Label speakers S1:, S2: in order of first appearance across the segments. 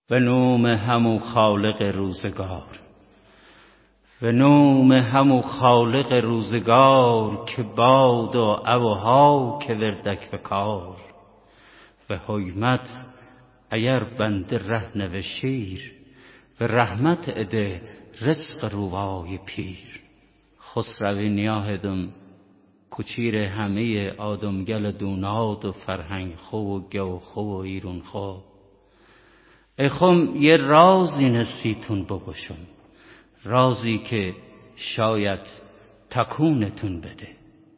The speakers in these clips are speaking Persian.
S1: به نام همو خالق روزگار، به نام همو خالق روزگار، که باد و هوا که وردک بکار. و حیمت اگر بنده ره نوشیر، و رحمت اده رزق روای پیر. خسروی نیاهدم کچیر همه آدمگل دوناد و فرهنگ خو و گو خو و ایرون خو. اخم یه رازی نسیتون بگوشم، رازی که شاید تکونتون بده.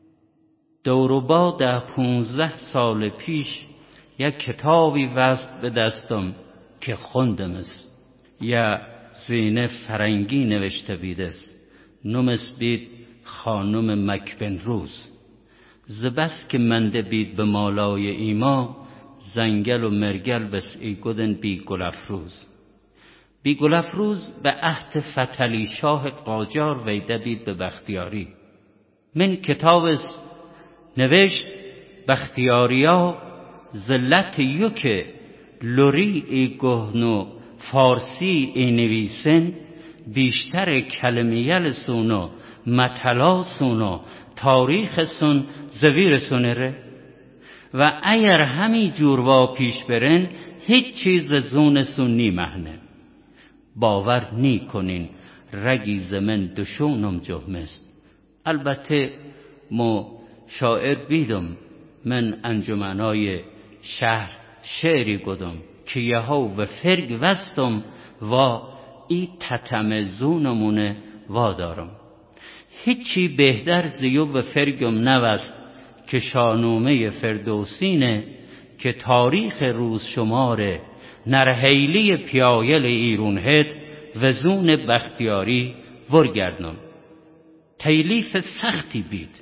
S1: دوروبا 15 سال پیش یک کتابی وزد به دستم که خوندم است. یا زینه فرنگی نوشته بیدست، نومس بید خانم مکبن روز. زبست که منده بید به مالای ایما، زنگل و مرگل بس ای گدن بی گل افروز. بی گل افروز به عهد فتلی شاه قاجار ویده بید به بختیاری. من کتاب نوشت بختیاریا زلت یوک لوری ای گهنو فارسی ای نویسن، بیشتر کلمیل سونو مطلا سونو تاریخ سون زویر سونره. و اگر همی جوروا پیش برن، هیچ چیز زون سون نی مهنه. باور نی کنین رگی زمن دشونم جهمست. البته مو شاعر بیدم، من انجمنای شهر شعری گدم که یهو و فرگ وستم و ای تتم زونمونه وادارم. هیچی بهتر زیو و فرگم نوست که شاهنامه فردوسینه، که تاریخ روز شماره نرهیلی پیایل ایرون هد و زون بختیاری ورگردنم. تیلیف سختی بید.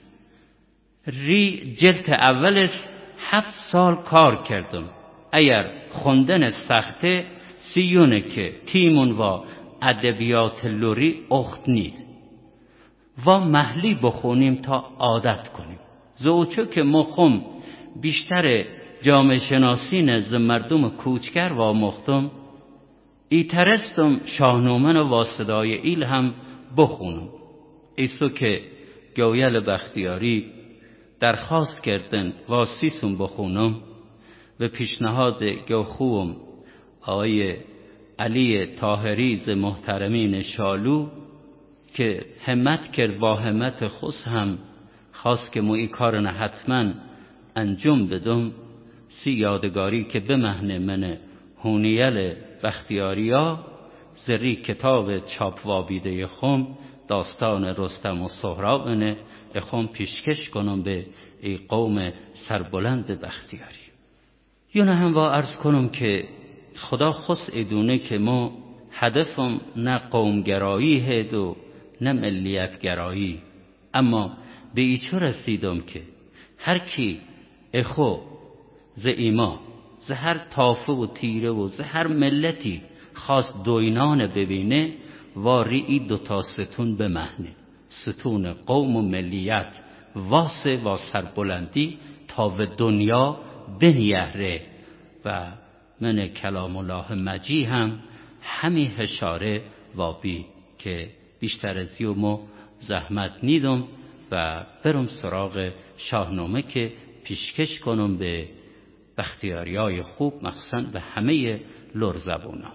S1: جلد اولش 7 سال کار کردم. اگر خوندن سخته سیونه که تیمون و ادبیات لوری اخت نید و محلی بخونیم تا عادت کنیم. زوچو که مخم بیشتر جامعه شناسی نزد مردم کوچکر و مختم، ای ترستم شاهنامه و صدای ایل هم بخونم. ایسو که گویل بختیاری درخواست کردن واسیسون بخونم و پیشنهاد گوخوم آقای علی طاهری ز محترمین شالو که همت کرد با همت خص هم خواست که مو ای کارن حتما انجام بدم. سی یادگاری که بمهنه من هونیل بختیاریا زری کتاب چاپ وابیده خم داستان رستم و سهرابنه اخم پیشکش کنم به ای قوم سربلند بختیاری. یونه هم با عرض کنم که خدا خص ایدونه که ما هدفم نه قومگرایی هد و نه ملیتگرایی، اما به ایچو رسیدم که هر کی اخو ز ایما ز هر طافه و تیره و ز هر ملتی خواست دوینان ببینه واری ای دوتا ستون بمهنه، ستون قوم و ملیت واسه و سربلندی تا و دنیا بنیهره. و من کلام الله مجی هم همی اشاره و بی که بیشتر از یومو زحمت نیدم و برم سراغ شاهنامه که پیشکش کنم به بختیاریای خوب، مخصوصا به همه لر زبونا.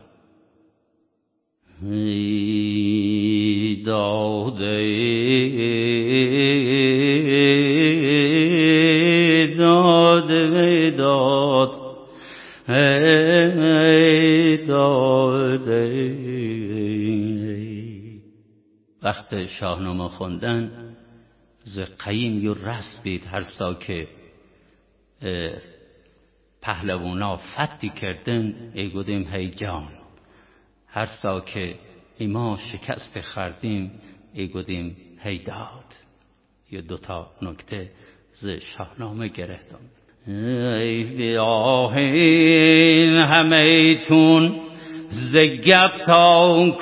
S1: ای داده داده داد، ای داده. وقت شاهنامه خوندن ز قیم یو رس بید، هر سا که پهلوانا فتی کردن ای گودیم هی جان، هر سا که ایما شکست خردیم ای گودیم هی داد. یه دوتا نکته ز شاهنامه گرفتم. ای بیاهین همه تون ز گپتان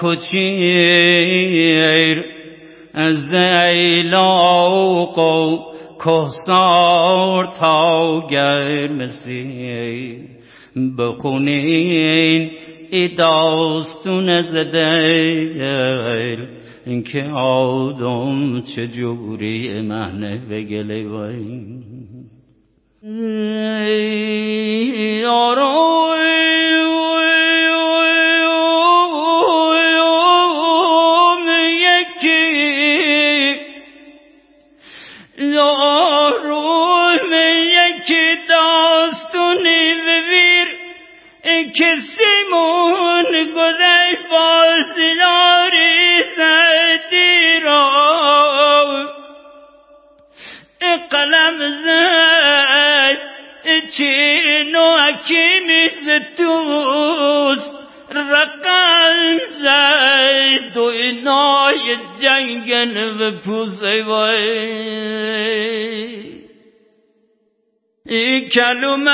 S1: کچیر، از ایلاق و کهسار تا گرمسیر، بخونین ای داستون زدل اینکه آدم چجوری منه بگله وای یکی داستونی ببیر کسیمون گذای بازیاری زدی را قلم زد چینو حکیمی زتوست رقم زد و اینای جنگن و پوزه وای این کلمه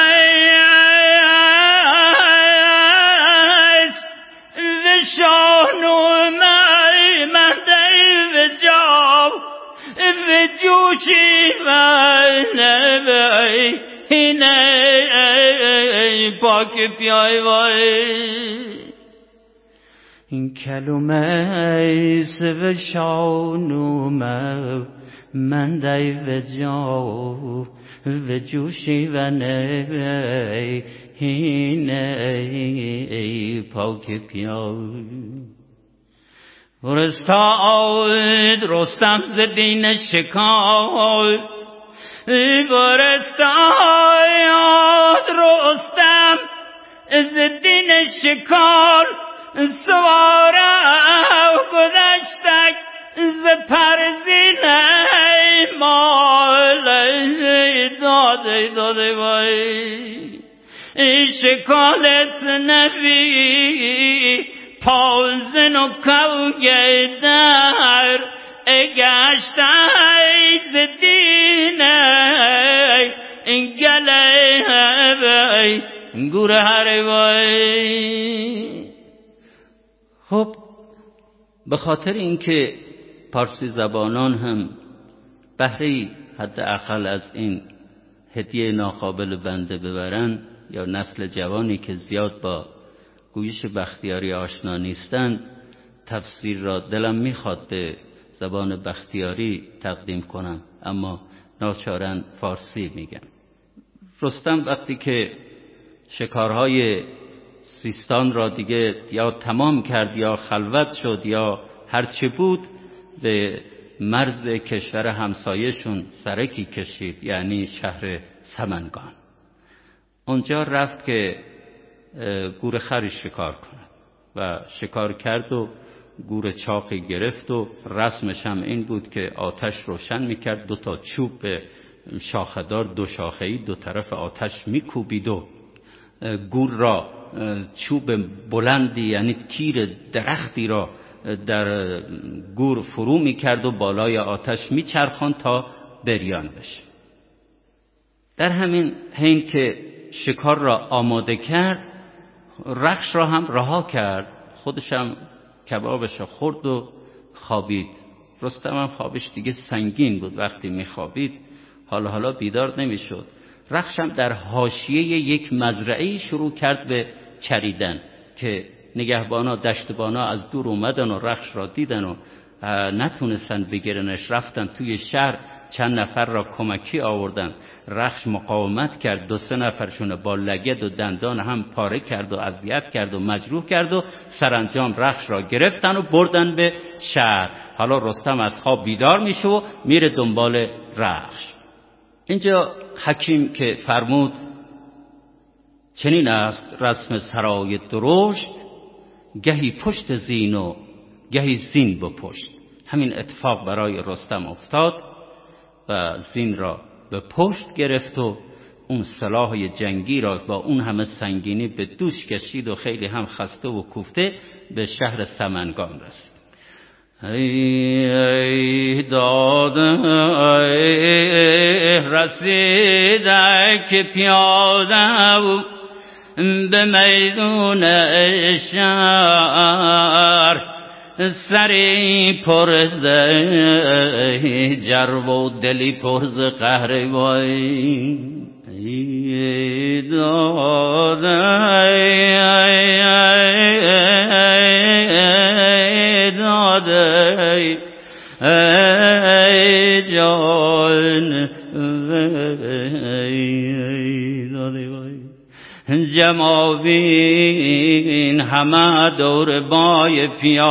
S1: است و شانو من در و جاو و جوشی من اینه پاک پیای وای این کلمه است و شانو من در و جاو و جوشی و نه اینه پاک پیای رستم ز دین شکار رستم ز دین شکار سواره گذشتک ز پرزینه مال داده وای شکال اسنوی پازن و کوگه در اگشتای ز دینه گله گوره هر وای خب به خاطر اینکه پارسی زبانان هم بهره حداقل از این هدیه ناقابل بنده ببرن یا نسل جوانی که زیاد با گویش بختیاری آشنا نیستند تفسیر را دلم میخواد به زبان بختیاری تقدیم کنم اما ناچارن فارسی میگم. رستم وقتی که شکارهای سیستان را دیگه یا تمام کرد یا خلوت شد یا هرچه بود به مرز کشور همسایه‌شون سرکی کشید یعنی شهر سمنگان. اونجا رفت که گور خری شکار کنه و شکار کرد و گور چاقی گرفت و رسمش هم این بود که آتش روشن میکرد، 2 چوب شاخه‌دار 2 شاخه‌ای 2 طرف آتش میکوبید و گور را چوب بلندی یعنی تیر درختی را در گور فرو میکرد و بالای آتش میچرخاند تا بریان بشه. در همین حین که شکار را آماده کرد رخش را هم رها کرد، خودش هم کبابش را خورد و خوابید. رستم هم خوابش دیگه سنگین بود، وقتی میخوابید حالا بیدار نمیشد. رخش هم در حاشیه یک مزرعه شروع کرد به چریدن که نگهبانا دشتبانا از دور اومدن و رخش را دیدن و نتونستن بگیرنش، رفتن توی شهر چند نفر را کمکی آوردن. رخش مقاومت کرد، 2-3 نفرشون با لگد و دندان هم پاره کرد و اذیت کرد و مجروح کرد و سرانجام رخش را گرفتن و بردن به شهر. حالا رستم از خواب بیدار میشه و میره دنبال رخش. اینجا حکیم که فرمود چنین است رسم سرای درشت، گهی پشت زین و گهی زین بپشت. همین اتفاق برای رستم افتاد و زین را به پشت گرفت و اون سلاح جنگی را با اون همه سنگینی به دوش کشید و خیلی هم خسته و کوفته به شهر سمنگان رسید. ای داده رسیده که پیاده به میدون شهر، سری پرز جرو و دلی پرز قهر وای. ای داده دماوین همه دور بای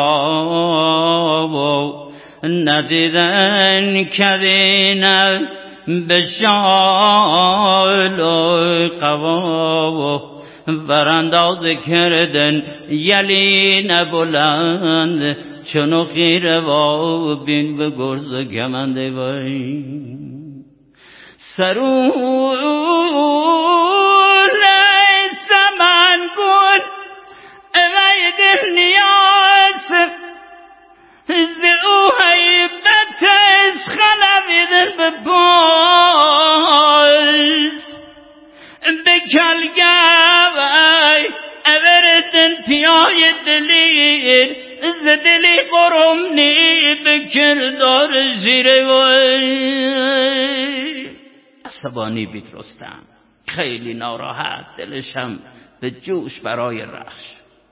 S1: پیاو ندیدن کدین به شال و قوا برانداز کردن یلی نبلند چونو خیره و بین به گرز و گمنده وی سرول سمن گل اوی دل نیاز زو حیبت از خلویدن بباز بکلگوی اوردن پیای دلیل زدلی قرمنی بکردار زیره وی عصبانی بید رستم خیلی ناراحت دلشم به جوش برای رخش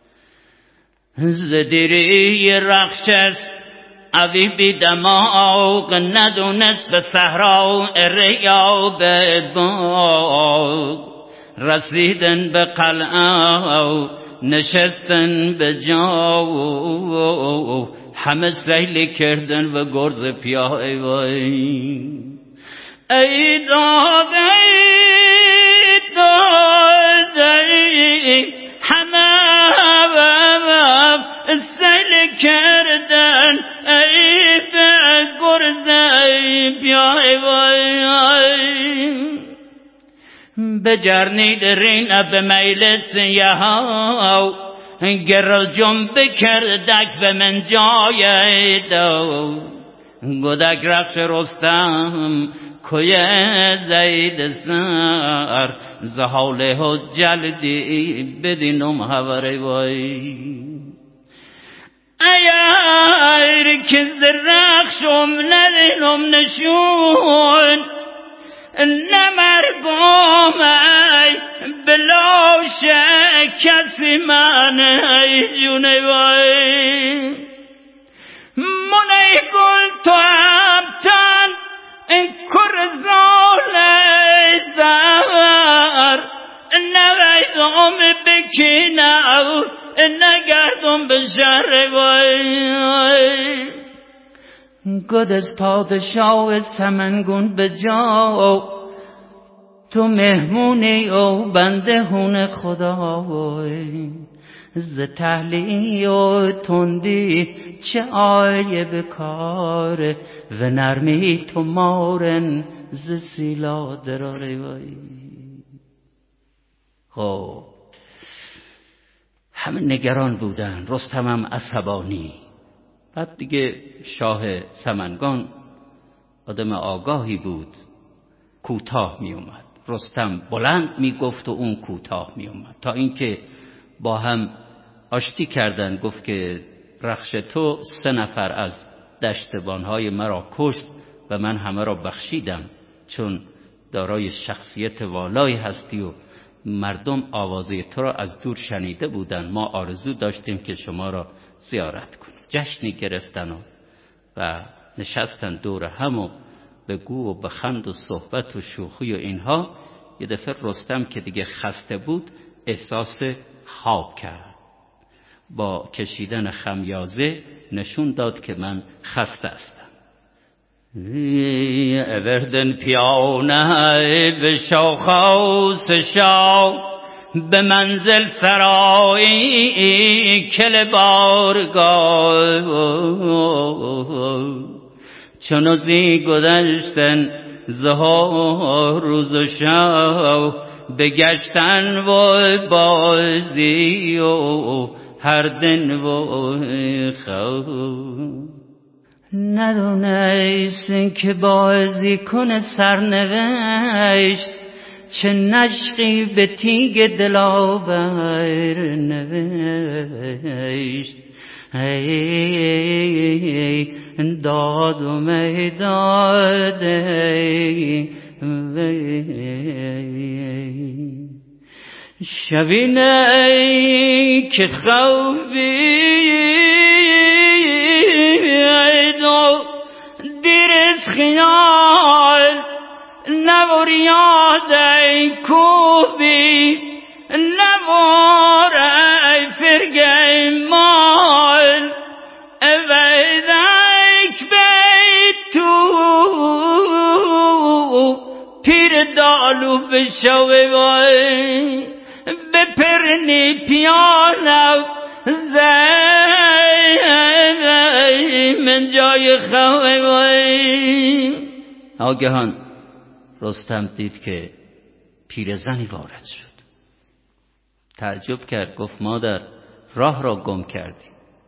S1: زدیری رخش است اوی بی دماغ ندونست به صحرا و ریا به باغ رسیدن به قلعه و نشستن به جا و همه سیلی کردن و گرز پیای وی ای داد ای داد ای همه سیل کردن ای به گرز پیای وی بجرنید رین به میل سیاه گرل جنب کردک به من جای دو گودک رخش رستم کوی زید سر زحاله و جلدی بدینم هوره وی ایر که زرخشم ندینم نشون نمرگم ای بلا کسی من ای جونه وی منی گل تو ابتن کرزال زهر نویدم بکنم نگردم به شهر وی گد از پادشاه سمنگون به جا تو مهمونی و بنده هون خدا وی ز تحلی و تندی چه آیه بکار و نرمی تو مارن ز سیلا دراره وی خب همه نگران بودن رستم هم عصبانی بعد دیگه شاه سمنگان آدم آگاهی بود کوتاه می اومد رستم بلند می گفت و اون کوتاه می اومد تا اینکه با هم آشتی کردن گفت که رخش تو 3 نفر از دشتبانهای مرا کشت و من همه را بخشیدم چون دارای شخصیت والایی هستی و مردم آوازه تو را از دور شنیده بودن ما آرزو داشتیم که شما را زیارت کنیم جشنی گرفتن و نشستن دور هم و به گو و بخند و صحبت و شوخی و اینها یه دفعه رستم که دیگه خسته بود احساس خواب کرد با کشیدن خمیازه نشون داد که من خسته هستم اوردن پیانه به شاخاس شاه به منزل سرایی کل بارگاه چون زی گذشتن زها روز و شب بگشتن و بازی و هر دن و خواب ندونست که بازی کنه سرنوشت چه نشقی به تیگ دلاور نوشت ای داد و میداد شبینه که خوابی دیر از خیال نور یاد کوبی نور مال اویدک بیتو پیر دالو بشوی وای بپرنی پیانو زی من جای خوی وای. آگهان رستم دید که پیرزنی وارد شد. تعجب کرد، گفت مادر راه را گم کردی.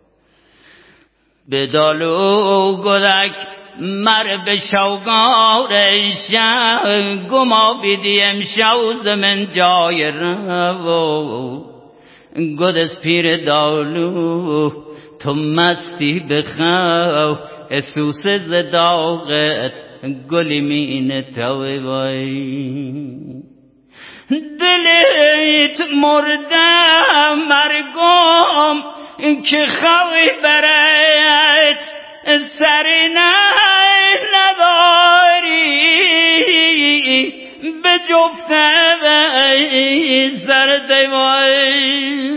S1: به دالو گدک مر به شوگارش گما بیدی امشو زمن جای رو گدس پیر دالو تو مستی بخو اسوس زداغت گلی مین توی وای دلت مردم مرگم که خوی برت سری نداری به جفته سر دیوای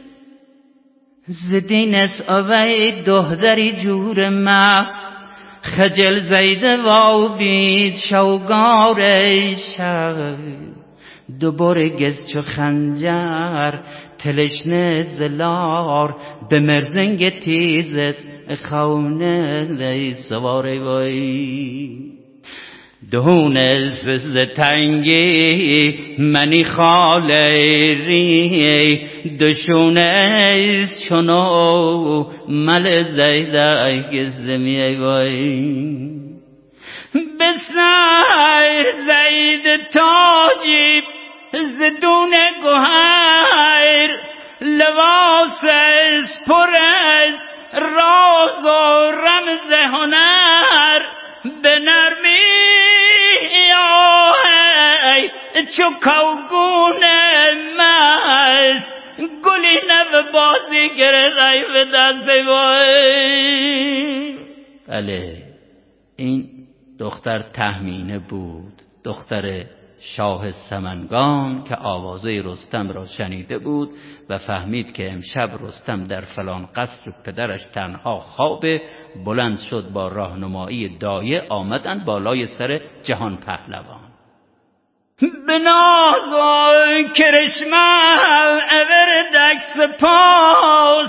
S1: زدین از آوی دهدری جور ما خجل زیده و بید شوگار شو دوباره گز چو خنجر تلشنه زلار به مرزنگ تیزت خونه لی سواره وای دهون از تنگی منی خالی دشون از چونو مل زیده گزمی وای بسر زید تاجی زدون گوهر لباس پر از راز و رمز هنر به نرمی آهی چو کوگون مست گلی نو بازی گره غیب دست وای. بله این دختر تهمینه بود، دختر شاه سمنگان که آوازه رستم را شنیده بود و فهمید که امشب رستم در فلان قصر پدرش تنها خوابه. بلند شد، با راهنمایی دایه آمدن بالای سر جهان پهلوان. به ناز و کرشمه اوردک سپاس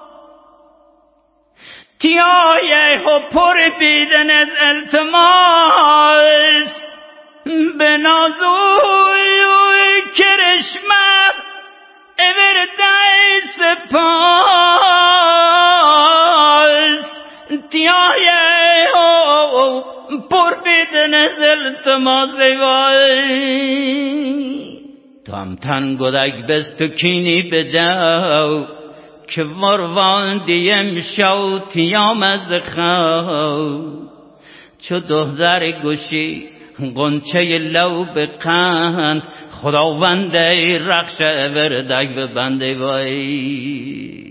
S1: تیایه و پر بیدن از التماس به ناز و کرشمه اوردک سپاس تیایه و پر بیدن از التماس وای تو هم تن گدک بست و کینی بدو که مروان دیم شو تیام از خو چو دهدر گوشی قنچه لو بقند خداونده رخش وردک و بنده وای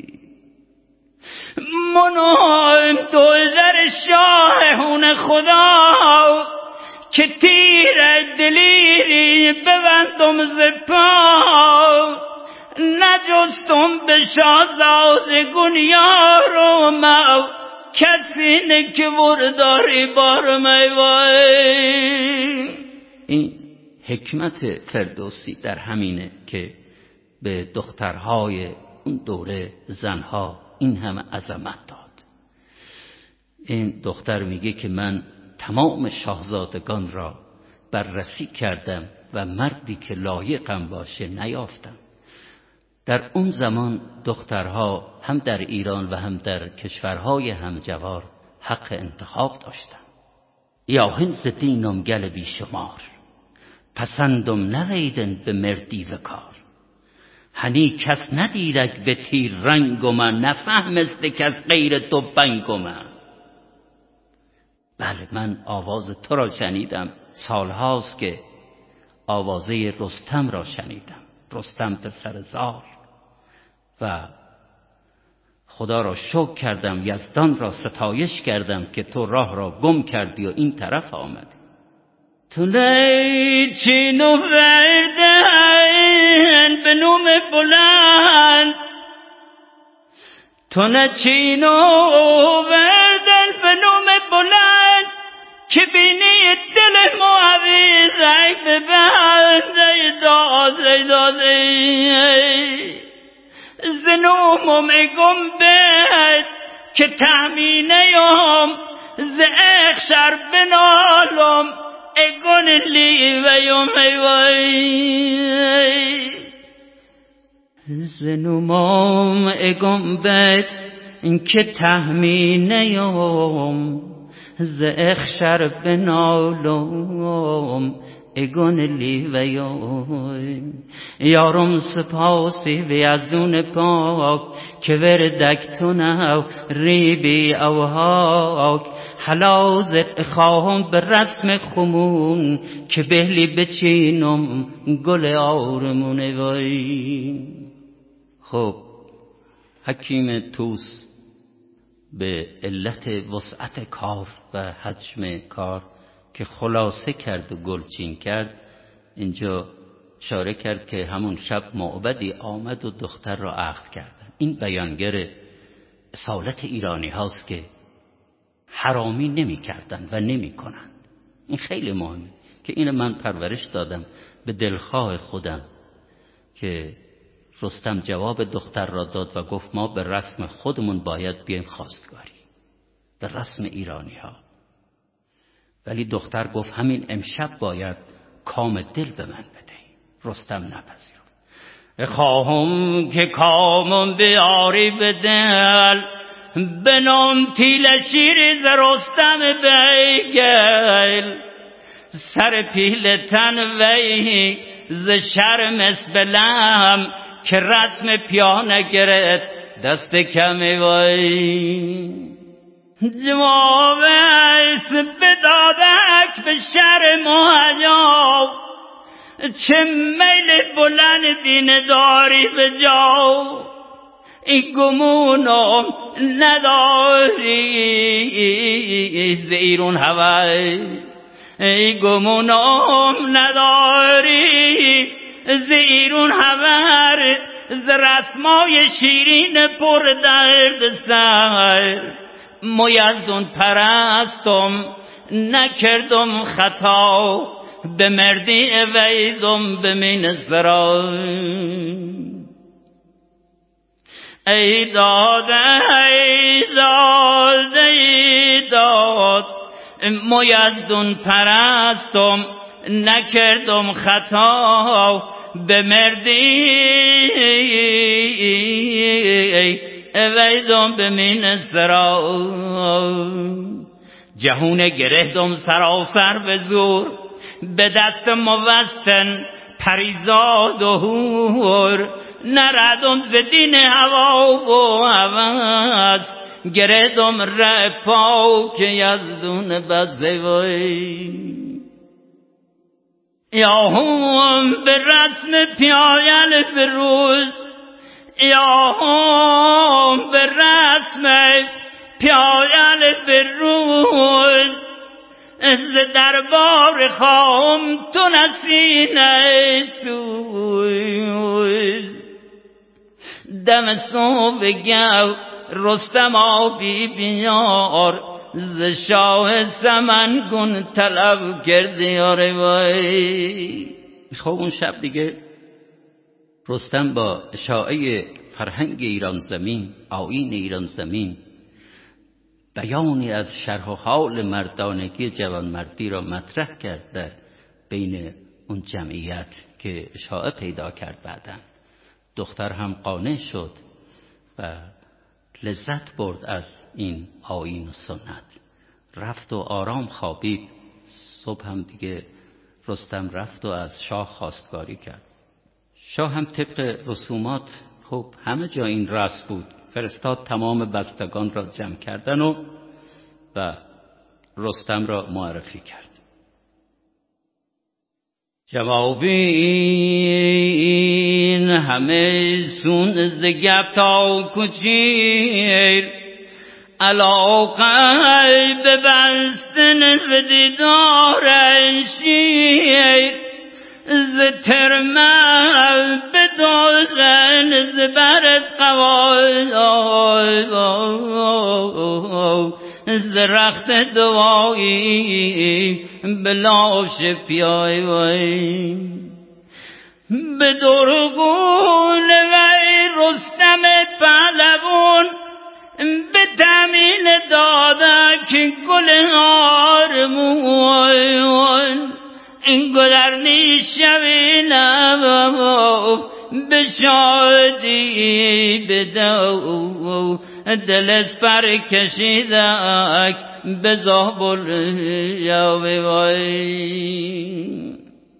S1: منویم دهدر شاهون خدا که تیر دلیری ببندم زپا نجستم به شازادگون یارو مو کسی نکه ورداری بار میوای. این حکمت فردوسی در همینه که به دخترهای اون دوره زنها این همه عظمت داد. این دختر میگه که من تمام شاهزادگان را بررسی کردم و مردی که لایقم باشه نیافتم. در اون زمان دخترها هم در ایران و هم در کشورهای همجوار حق انتخاب داشتن. یا هنز دینم گل بی شمار پسندم نویدن به مردی و کار هنی کس ندیرک به تیر رنگم نفهمست کس غیر تو بنگم. بله من آواز تو را شنیدم، سالهاست که آوازه رستم را شنیدم، رستم پسر زال، و خدا را شکر کردم، یزدان را ستایش کردم که تو راه را گم کردی و این طرف آمدی. تو نیچین و وردن به نوم بلند تو نچینو وردن به نوم بلند که بینی دل معوی ضعیف بنده داده زنومم گنبد که تهمینیم ز اخشر بنالم اگون لیویم ایوی زنومم گنبد که تهمینیم ز اخشر بنالم اگون لیوی یارم سپاسی و یزدون پاک که وردک تو نو ریبی اوهاک حلازت خواهم به رسم خمون که بهلی بچینم گل آرمونه وی. خب حکیم توس به علت وسعت کار و حجم کار که خلاصه کرد و گلچین کرد اینجا اشاره کرد که همون شب معبدی آمد و دختر را عقد کردن. این بیانگر اصالت ایرانی هاست که حرامی نمی کردن و نمی کنن. این خیلی مهمه که این من پرورش دادم به دلخواه خودم که رستم جواب دختر را داد و گفت ما به رسم خودمون باید بیایم خواستگاری، به رسم ایرانی ها. ولی دختر گفت همین امشب باید کام دل به من بدهی. رستم نپذیرفت. خواهم که کامم بیاری به دل بنام تیل شیر ز رستم بیگل سر پیل تن وی ز شرم اسبلم که رسم پیانه گرد دست کمی وی جواب اسم بدادک به شرم و حیا چه میل بلند دین داری به جا این گمونم نداری زیرون هوای ای گمونم نداری زیرون هور ز رسمای شیرین پر درد سر مویزدون پرستم نکردم خطا به مردی ویدم به من زرای ای داد ای داد ای داد مویزدون پرستم نکردم خطا به مردی ویدم به من سرا جهون گرهدم سراسر به زور به دست موستن پریزاد و هور نردم ز دین هوا و هوس گردم رپاک یزدون بزوی یا هم به رسم پیایل فروز یا هم به رسم پیایل فروز از دربار خواهم تو نسینه سوز دم صبح گو رستم آبی بیار ز شاه سمن گون طلب کردی آره وای. خب اون شب دیگه رستم با اشاعه فرهنگ ایران زمین، آیین ایران زمین، بیانی از شرح و حال مردانگی جوانمردی را مطرح کرد در بین اون جمعیت که اشاعه پیدا کرد. بعداً دختر هم قانع شد و لذت برد از این آیین و سنت، رفت و آرام خوابید. صبح هم دیگه رستم رفت و از شاه خواستگاری کرد. شاه هم طبق رسومات، خب همه جا این رسم بود، فرستاد تمام بستگان را جمع کردن و رستم را معرفی کرد. جوابین همه سون ز گپ تا کوچیر علاقه به بستن و دیدار شیر ز ترمه به دوزن زبر از قوای زرخت دوایی بلاش پیای وی به درگون وی رستم پهلوان به تامین دادک گل آرمون این گذرنی شوینم به شادی بدو دل از پر کشیدک به زابل یاوی وی.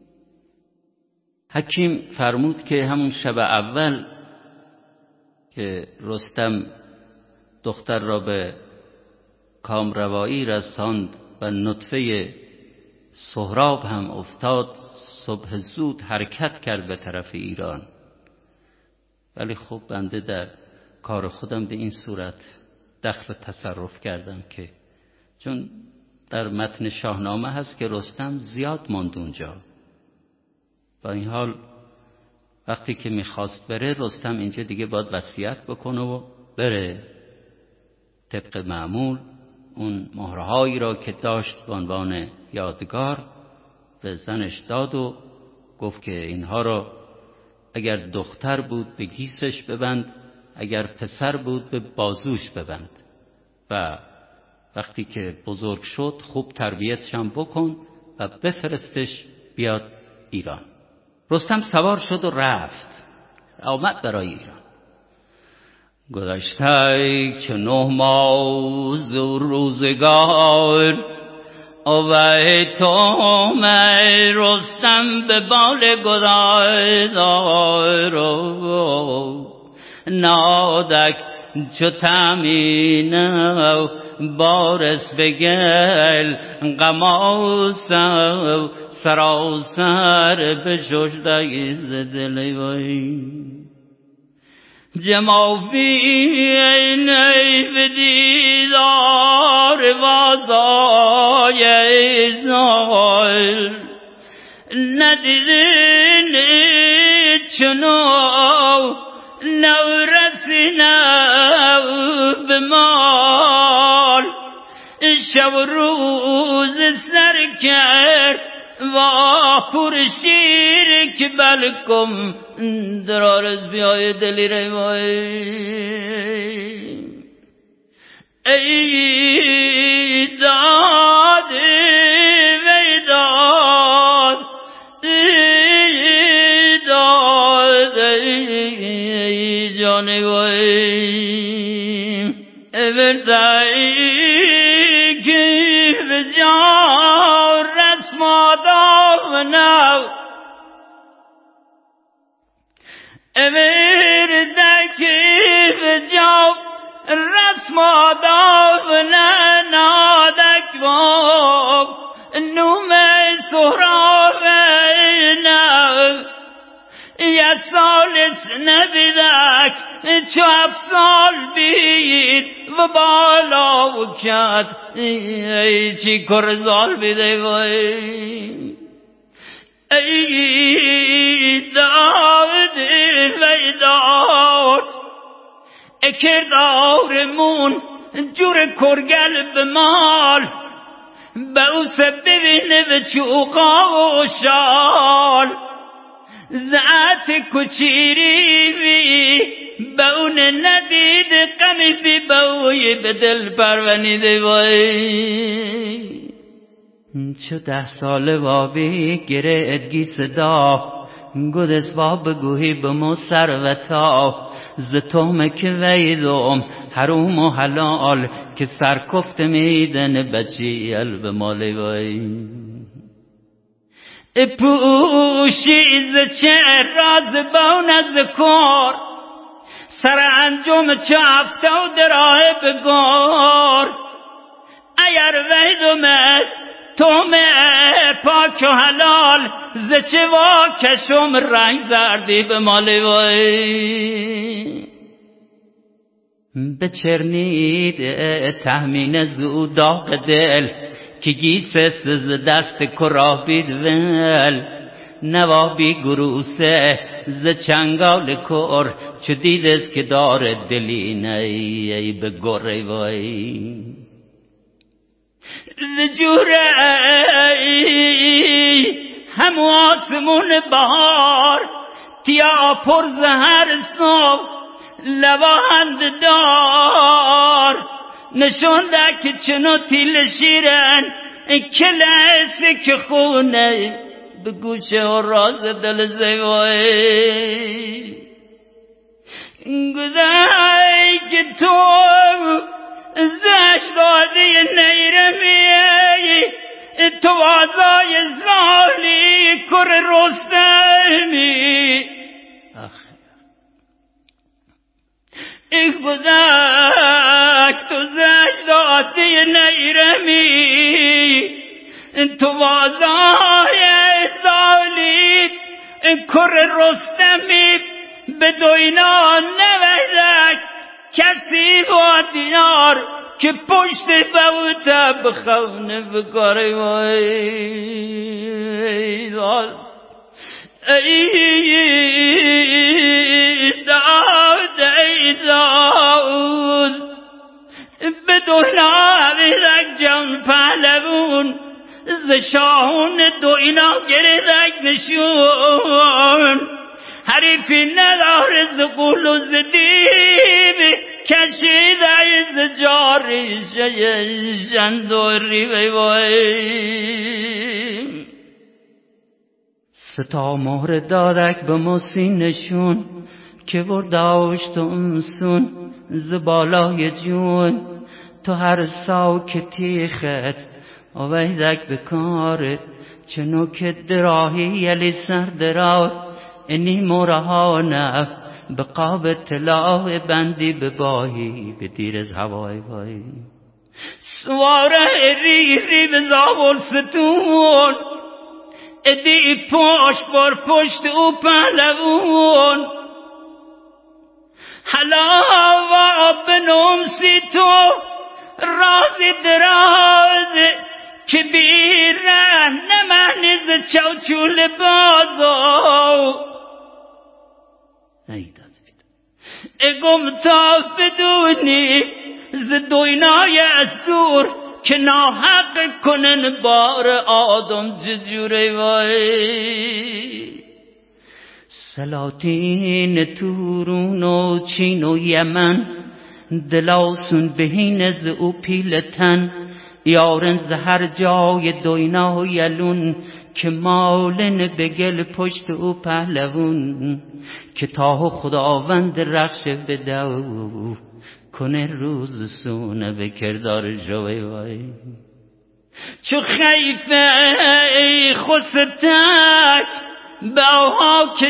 S1: حکیم فرمود که همون شب اول که رستم دختر را به کامروایی رساند و نطفه سهراب هم افتاد، صبح زود حرکت کرد به طرف ایران. ولی خب بنده در کار خودم به این صورت دخل تصرف کردم که چون در متن شاهنامه هست که رستم زیاد ماند اونجا، با این حال وقتی که میخواست بره رستم اینجا دیگه باید وصیت بکنه و بره. طبق معمول اون مهرهایی را که داشت به عنوان یادگار به زنش داد و گفت که اینها را اگر دختر بود به گیسش ببند، اگر پسر بود به بازوش ببند و وقتی که بزرگ شد خوب تربیتشان بکن و بفرستش بیاد ایران. رستم سوار شد و رفت، آمد برای ایران. گذشته چه 9 ماه ز روزگار اوی تو می رستم به بال گذار نادک چو تامینه بارس بگل غماسه سراسر بششده ز دل وی جماوین ای دیدار وازای زال ندیدین چنو نورسینه به مال شب و روز سر کرد و خورشید که بلکم در آرز بیای دلی روای ای داد وی داد ای داد ای جان وی بردایی که بجا رسم آدم نو بردکی بجا رسم آدم نادک باب نوم سهراب نو یه سالس ندیدک چو 7 سال بید و بالا و کد ای چی کرزال بیده وی ای داد وی داد کردارمون جور کرگل به مال به او ببینه به چوقا و شال زعت کچیری وی به اون ندید قمی بی بوی به دل پرونیده وی چو 10 ساله وابی گره ادگی صدا گودس واب گوهی بمو سروتا ز تومه که ویدم حروم و حلال که سرکفت میدن بچی الب مالی وی پوشی ز چه راز بون از کار سر انجام چفته و دراه بگار اگر ویدم تومه پاک و حلال ز چه واکشم رنگ زردی به مالی وی بچرنید تهمین زو داغ دل که گیسس ز دست کراه بید ول نوا بی گروسه ز چنگال کور چو دیدست که داره دلی نی به گره وای ز جوره همو آسمون بهار تیا پر زهر صبح لباهند دار نشونده که چنو تیل شیرن کلسی که خونه به گوشه و راز دل زیوای گذای که تو زش دادی نیرمی تو آزای زالی کر رستمی ای خداک تو زش دادی نیرمی تو آزای زالی کر رستمی به دوینا نویدک کسی با دیار که پشت بوتا بخونه بکاره وای ای داود بدون آویدک جان پهلوون ز شاهون دوینا گریدک نشون حریفی نداره ز قول و ز دیو کشیده ز جاری شندوری وای ستا مهر دادک به موسی نشون که برداشتم سون ز بالای جون تو هر ساو که تیخت آویدک بکار چنو که دراهی یلی سر درار اینی مرهانه به قاب طلاه بندی به باهی به دیر از هوای وای سواره ری به زاول ستون ادی پشت بر پشت او پهلوون حالا و بنومسی تو رازی دراز که بیره نمهنیز چوچول بازو اگم تا بدونی ز دوینای اسور که ناحق کنن بار آدم ججوره وای سلاطین تورون و چین و یمن دلاسون بهین از او پیلتن یارن ز هر جای دوینا و یلون که مالن بگل پشت او پهلوون که تا خداوند رخش بدو کنه روز سونه به کردار جوی وای چو خیفه خستک به اوها که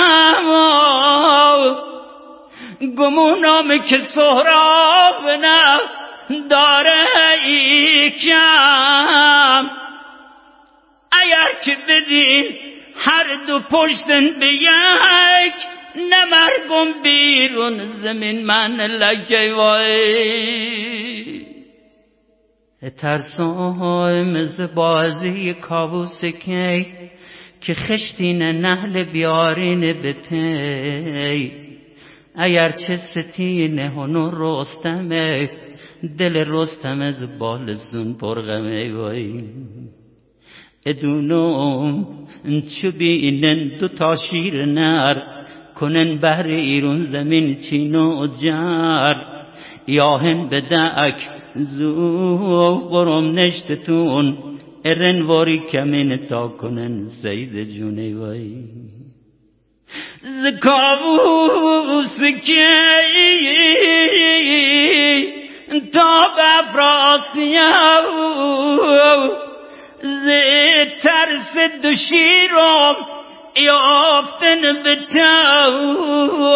S1: جمع گمونام که سهراب نه داره ای کم اگر که بدین هر دو پشتن به یک نمرگم بیرون زمین من لگه وای ترسای مز بازی کابوس که خشتین نهل بیارین بتی اگر چه ستینه هنو رستمه دل رستم از بال زون پرغمه وای ادونم چو بینن دو تا شیر نر کنن بهر ایرون زمین چین و جر یاهن بدک زو قرم نشتتون ارن واری کمین تا کنن زید جونه وای زکابوس کی تا بفراسیو ز ترس دو شیرم یافتن به تو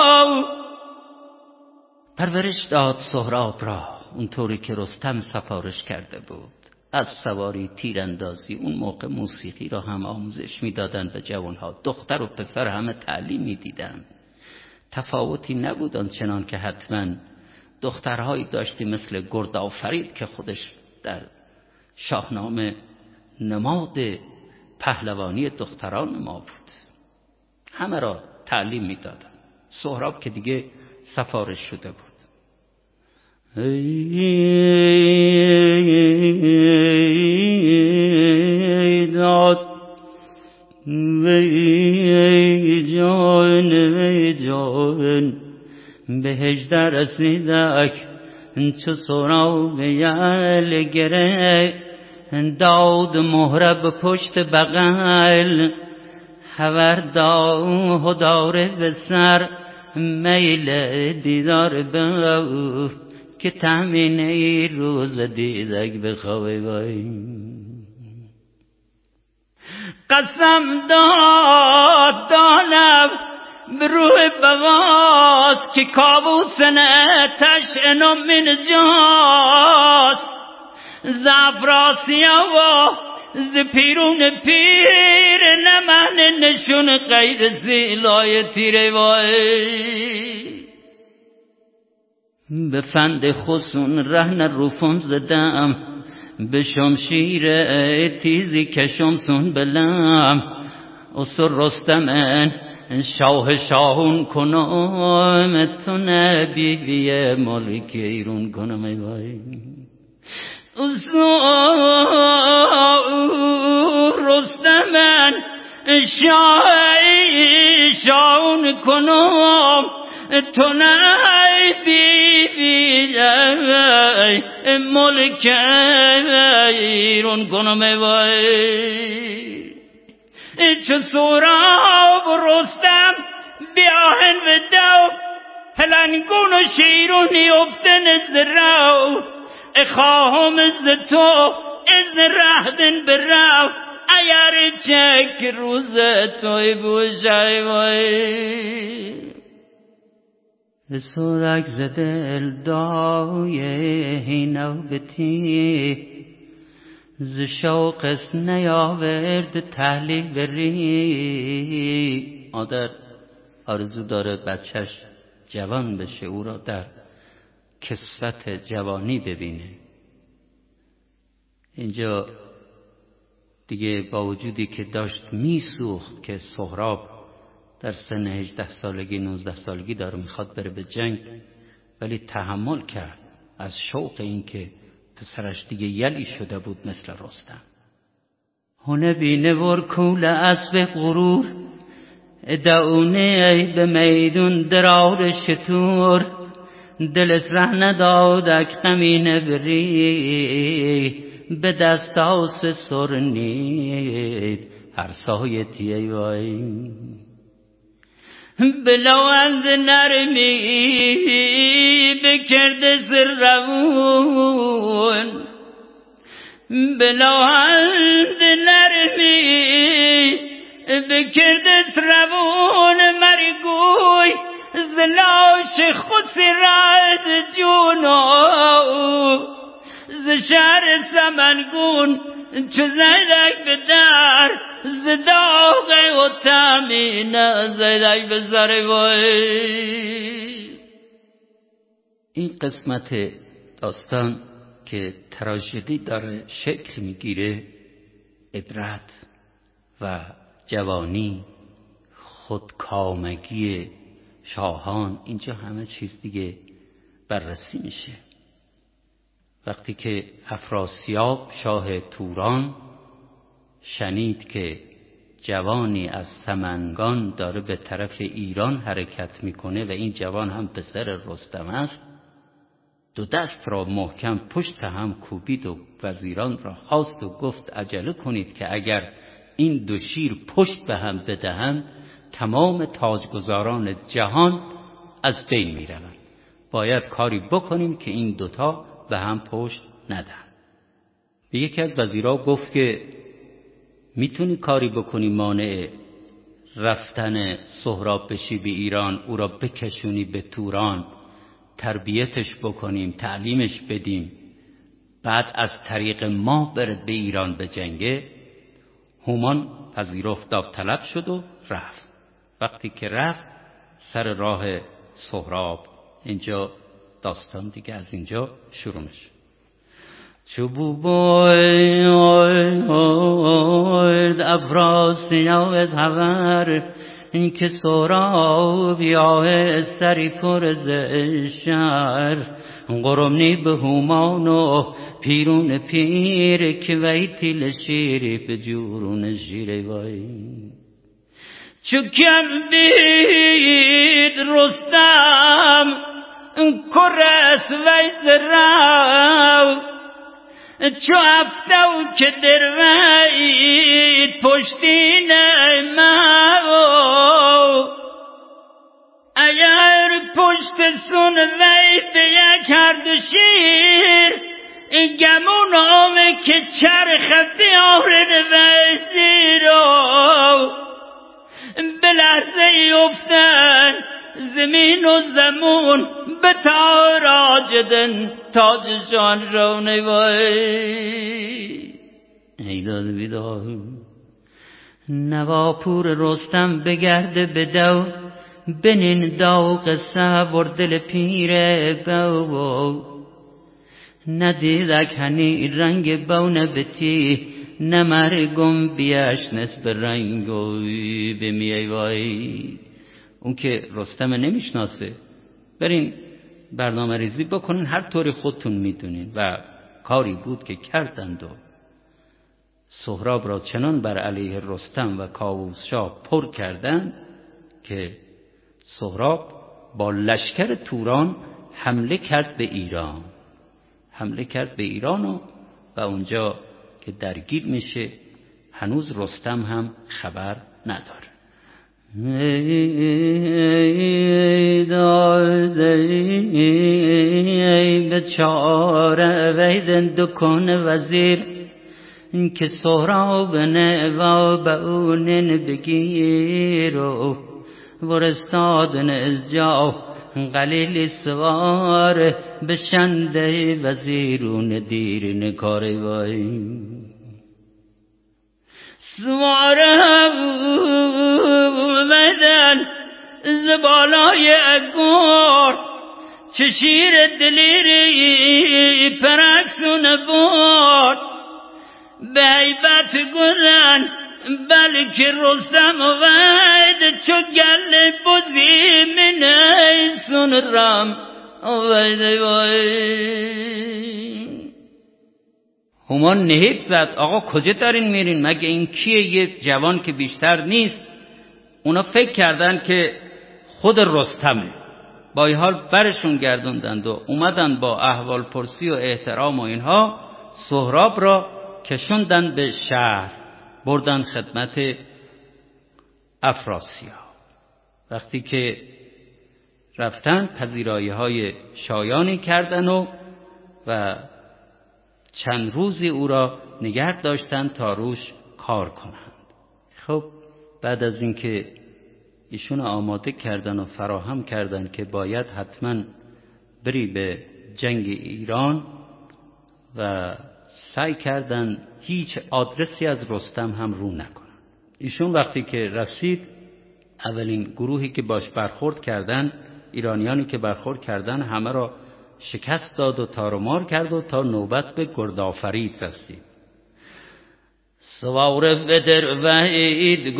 S1: پرورش داد سهراب را اونطوری که رستم سفارش کرده بود از سواری تیراندازی اون موقع موسیقی را هم آموزش میدادن به جوانها دختر و پسر همه تعلیم میدیدن تفاوتی نبود آنچنان که حتما دخترهایی داشتی مثل گردآفرید که خودش در شاهنامه نماد پهلوانی دختران ما بود. همه را تعلیم میدادن. سهراب که دیگه سفارش شده بود. ای داد ای جان بهش رسیدک چو سهراب یل گره داد مهره به پشت بغل هوردا داره به سر میل دیدار به که تامین ای روز دیدک بخوابه وای قسم داد دانم به روح بواز که کابوسن تشنم من جاست زفراسیا و ز پیرون پیر نمن نشون غیر زیلای تیره وای به فند خسون رهن روفون زدم به شمشیر تیزی کشم سون بلم اصر رستم شاه شاهون کنم تو نبیوی ملک ایرون کنم ای وای رستم شاهون کنم تو نبیوی ملک ایرون کنم ای وای چو سهراب رستم بیاهن و دو پلنگون و شیرونی افتن از رو خواهم از تو از رهدن برو ایر چک روز توی بوشای وای سرک زدل دای نوبتی ز شوق است نیاورد تحلیل بری مادر آرزو داره بچهش جوان بشه او را در کسوت جوانی ببینه. اینجا دیگه با وجودی که داشت میسوخت که سهراب در سن 18 سالگی 19 سالگی داره میخواد بره به جنگ، ولی تحمل کرد از شوق این که پسرش دیگه یلی شده بود مثل رستم. هونه بینه ور کول اسب غرور دعونه ای به میدون درار شطور دلش ره ندادک غمینه بری به دست آس سرنید هر سایتی ای وای بلوند نرمی بکرده زرون بلوند نرمی بکرده زرون مرگوی زلاش خسرد جونو ز شهر سمنگون چو زدک به در ز داغ و تامین زدک به زر وای. این قسمت داستان که تراژدی داره شکل میگیره، عبرت و جوانی، خودکامگی شاهان، اینجا همه چیز دیگه بررسی میشه. وقتی که افراسیاب شاه توران شنید که جوانی از سمنگان داره به طرف ایران حرکت میکنه و این جوان هم پسر رستم است، دو دست را محکم پشت هم کوبید و وزیران را خواست و گفت عجله کنید که اگر این دو شیر پشت به هم بدهند تمام تاجگذاران جهان از بین میروند. باید کاری بکنیم که این دوتا به هم پشت ندهند. به یکی از وزیرها گفت که میتونی کاری بکنی مانع رفتن سهراب بشی به ایران، او را بکشونی به توران، تربیتش بکنیم، تعلیمش بدیم، بعد از طریق ما برد به ایران به جنگه. هومان پذیرفت، داوطلب شد و رفت. وقتی که رفت سر راه سهراب، اینجا داستان دیگه از اینجا شروع میشه. چوبو باید افراسیاب هور این که سهراب یاه سری پر ز شهر قرمنی به هومان و پیرون پیر که وی تیل شیری به جورون شیری وی چو کم بید رستم کرس وی زراو چو افتو که دروید پشتین مو اگر پشت سون وی به یک هر دو شیر این گمون آمه که چرخ بیارد وی زیرو به لحظه افتن زمین و زمون به تاراجدن تاجشان رونه وی ایداد بیداد نواپور رستم بگرده بدو بنین داو قصه بردل پیره گو ندیدک هنی رنگ بونه بتی نمرگم بیش نسب رنگوی بمیای وای اون که رستم نمیشناسه برین برنامه ریزی بکنین هر طوری خودتون میدونین و کاری بود که کردند و سهراب را چنان بر علیه رستم و کاووس شاه پر کردند که سهراب با لشکر توران حمله کرد به ایران و اونجا که درگیر میشه هنوز رستم هم خبر نداره ای بیچاره ویدن دکان وزیر که سهراب نوا به اونن بگیر و ورستادن از جا قلیل سوار بشنده وزیرون دیر نکاره وای سوار بدن زبالای اگور چشیر دلیری پرکسون بار به حیبت گذن بلکه رستم وید چو گل بزی من ایسون رام وید وای همان نهیب زد آقا کجا دارین میرین مگه این کیه یه جوان که بیشتر نیست اونا فکر کردن که خود رستمه با این حال برشون گردوندند و اومدن با احوال پرسی و احترام و اینها سهراب را کشوندن به شهر بردن خدمت افراسیاب وقتی که رفتن پذیرایی های شایانی کردن و چند روزی او را نگه داشتن تا روش کار کنند. خب بعد از اینکه ایشون آماده کردن و فراهم کردن که باید حتما بری به جنگ ایران و سعی کردن هیچ آدرسی از رستم هم رو نکنن. ایشون وقتی که رسید اولین گروهی که باش برخورد کردن ایرانیانی که برخورد کردن همه را شکست داد و تار و مار کرد و تا نوبت به گردآفرید رسید. سوار بدر وید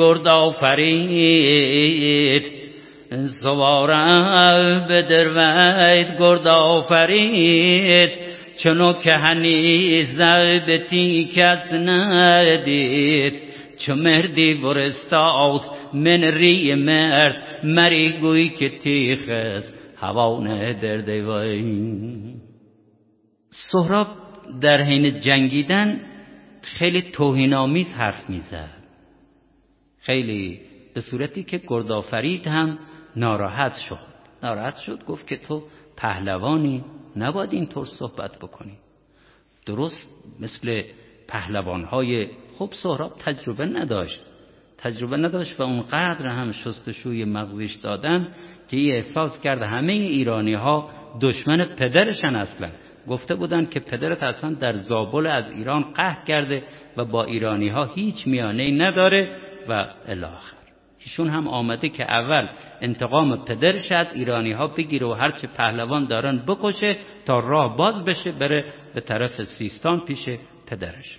S1: گردآفرید سوار بدر وید گردآفرید چنو که هنیز بتی کس ندید چو مردی ورستاد من ری مرد مری گوی که تیخ است هوانه درده وی. سهراب در حین جنگیدن خیلی توهین‌آمیز حرف میزد خیلی به صورتی که گردآفرید هم ناراحت شد گفت که تو پهلوانی نباید اینطور صحبت بکنی درست مثل پهلوانهای خب سهراب تجربه نداشت و اونقدر هم شستشوی مغزیش دادن که این احساس کرد همه ایرانی ها دشمن پدرشن. اصلا گفته بودن که پدرت اصلا در زابل از ایران قحط کرده و با ایرانی ها هیچ میانه‌ای نداره و الی آخر. ایشون هم آمده که اول انتقام پدر شد ایرانی ها بگیره و هرچه پهلوان دارن بکشه تا راه باز بشه بره به طرف سیستان پیش پدرش.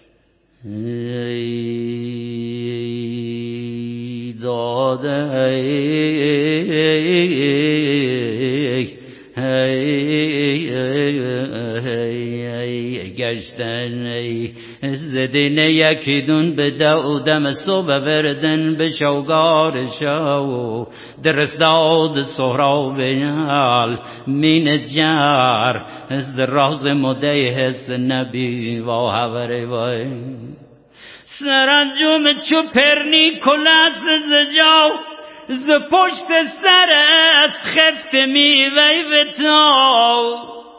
S1: داده گشتن زدین یکیدون به دم صبح وردن به شوگار شو درست داد سهراب نال مین جار از راز مده هست نبی و حوره وای سرانجام چو پرنی کلات زجاو ز پشت سرت خفت میوی بتاو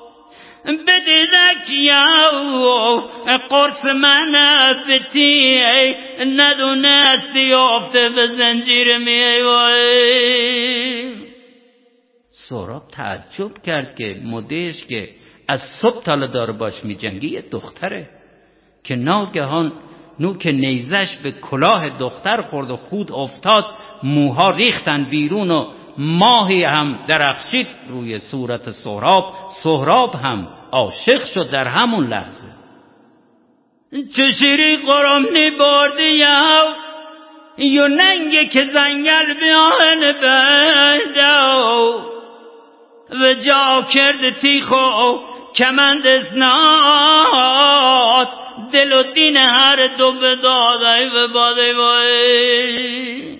S1: بدیدک یاو قرص من بتی ندونستی افته به زنجیر میوی. سهراب تعجب کرد که مدهش که از صبح تا داره باش می جنگی یه دختره که ناگهان نوک نیزش به کلاه دختر خورد و خود افتاد موها ریختن بیرون و ماهی هم درخشید روی صورت سهراب. سهراب هم عاشق شد در همون لحظه. چشیری قرمنی بردی یو ننگه که زنگل بیان بندو و جا کرد تیخو کمند اسناد دل و دین هر دو بدادای و باده وای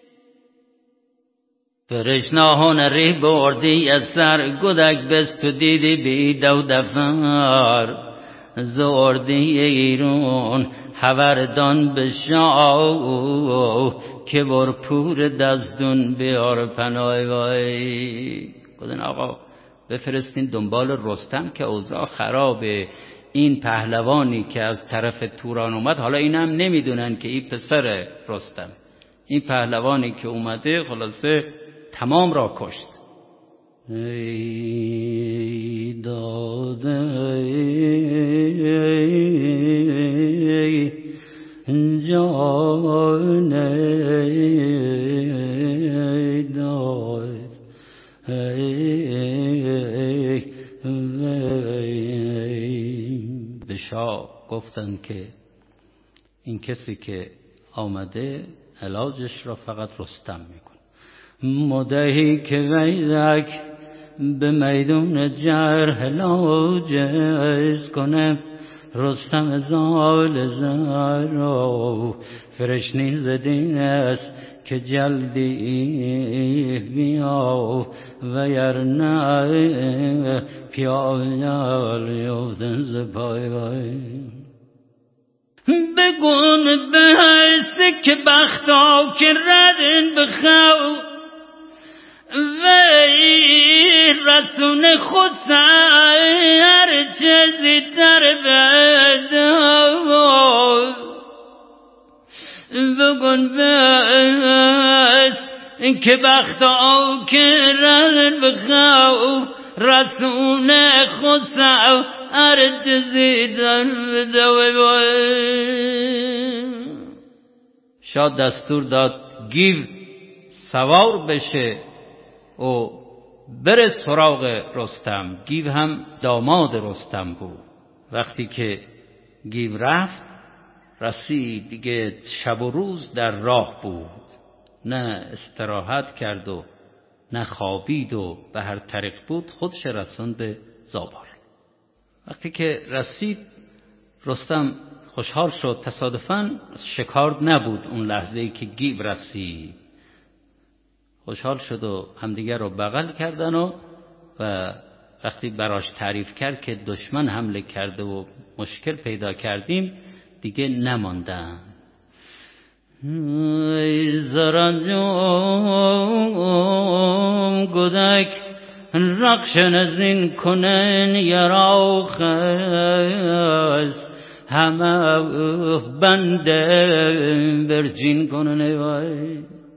S1: فرشناهان ریح بردی از سر گدک بست و دیدی بیده و دفر زوردی ایرون حوردان بشاو که بر پور دزدون بیار پناه وای. گفتن آقا بفرستین دنبال رستم که اوضاع خرابه. این پهلوانی که از طرف توران اومد حالا این هم نمیدونن که این پسر رستم. این پهلوانی که اومده خلاصه تمام را کشت. ای داده جان داد به شاه گفتن که این کسی که آمده علاجش را فقط رستم میکن. مدهی که ویدک به میدون جرح علاجش کنه رستم زال زارو فرشنین زدین است که جلدی بیا و یرنه پیال یفتن زپای وای. بگون بهست که بختا که ردن بخو وی رسون خود سر چیزی در بدو بگون بهست که بختا که ردن بخو رسون خود سر چیزی در بدو. شاه دستور داد گیو سوار بشه و بره سراغ رستم. گیو هم داماد رستم بود. وقتی که گیو رفت رسید دیگه شب و روز در راه بود، نه استراحت کرد و نه خوابید و به هر طریق بود خودش رسوند به زابل. وقتی که رسید رستم خوشحال شد. تصادفاً شکار نبود اون لحظه‌ای که گیو رسید. خوشحال شد و همدیگر رو بغل کردن و وقتی براش تعریف کرد که دشمن حمله کرده و مشکل پیدا کردیم دیگه نماندن. زرانجام گدک رخشن از این کنن یراو خست همه بنده برجین کنن وای.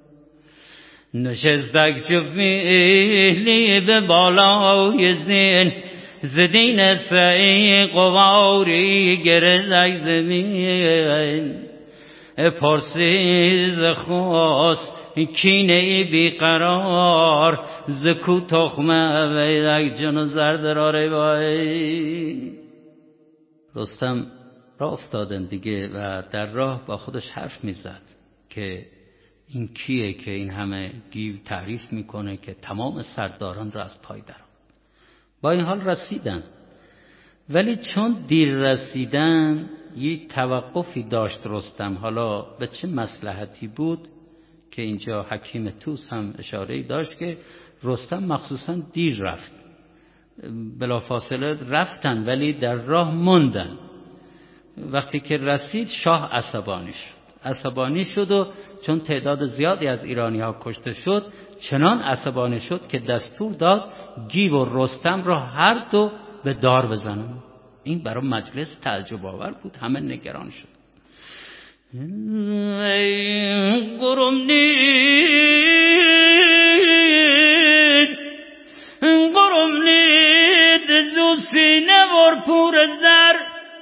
S1: نشستک جفیلی به بالای زین زدین سعی قواری گرزک زمین پرسیز خواست کینه بیقرار زکو تخمه ویدک جنو زردراره وای. رستم راه افتادن دیگه و در راه با خودش حرف میزد که این کیه که این همه گیو تعریف میکنه که تمام سرداران را از پای درآورد. با این حال رسیدن، ولی چون دیر رسیدن یک توقفی داشت رستم. حالا به چه مصلحتی بود که اینجا حکیم طوس هم اشاره‌ای داشت که رستم مخصوصا دیر رفت. بلافاصله رفتن ولی در راه موندن. وقتی که رسید شاه عصبانی شد و چون تعداد زیادی از ایرانی‌ها کشته شد چنان عصبانی شد که دستور داد گیو و رستم را هر دو به دار بزنن. این برای مجلس تعجب آور بود، همه نگران شد.
S2: قرمنید زو سینه ور پور زر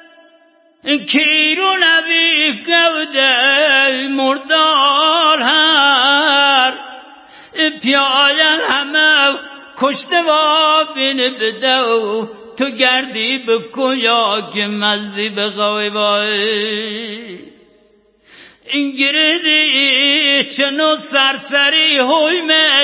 S2: کیرو نبی گوده مردار هر پیاین همه کشته و بین بدو تو گردی بکن یا که مزدی بقوی بای. این گردی چنو سرسری ہوئی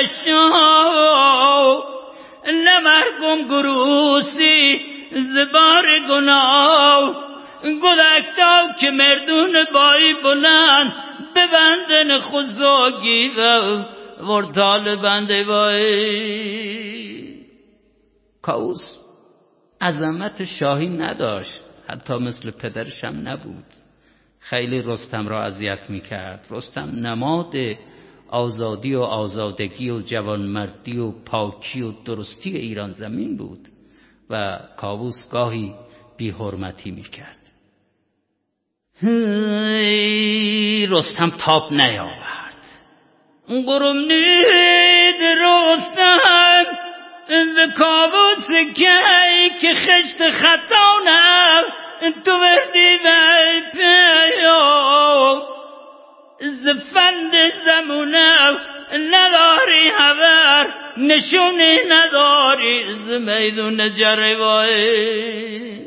S2: مشاو نمرگم گروسی زبار گناو گدکتاو که مردون بایی بلند ببندن خوزاگی و ورطال بنده بایی.
S1: کاووس عظمت شاهی نداشت، حتی مثل پدرش هم نبود. خیلی رستم را اذیت میکرد. رستم نماد آزادی و آزادگی و جوانمردی و پاکی و درستی ایران زمین بود و کاووس گاهی بی حرمتی میکرد. رستم تاب نیاورد.
S2: قرمنید رستم ز کاووس گی که خشت خطانم تو بردی وی پیام ز فند زمونم نداری حبر نشونی نداری ز میدون جره وای.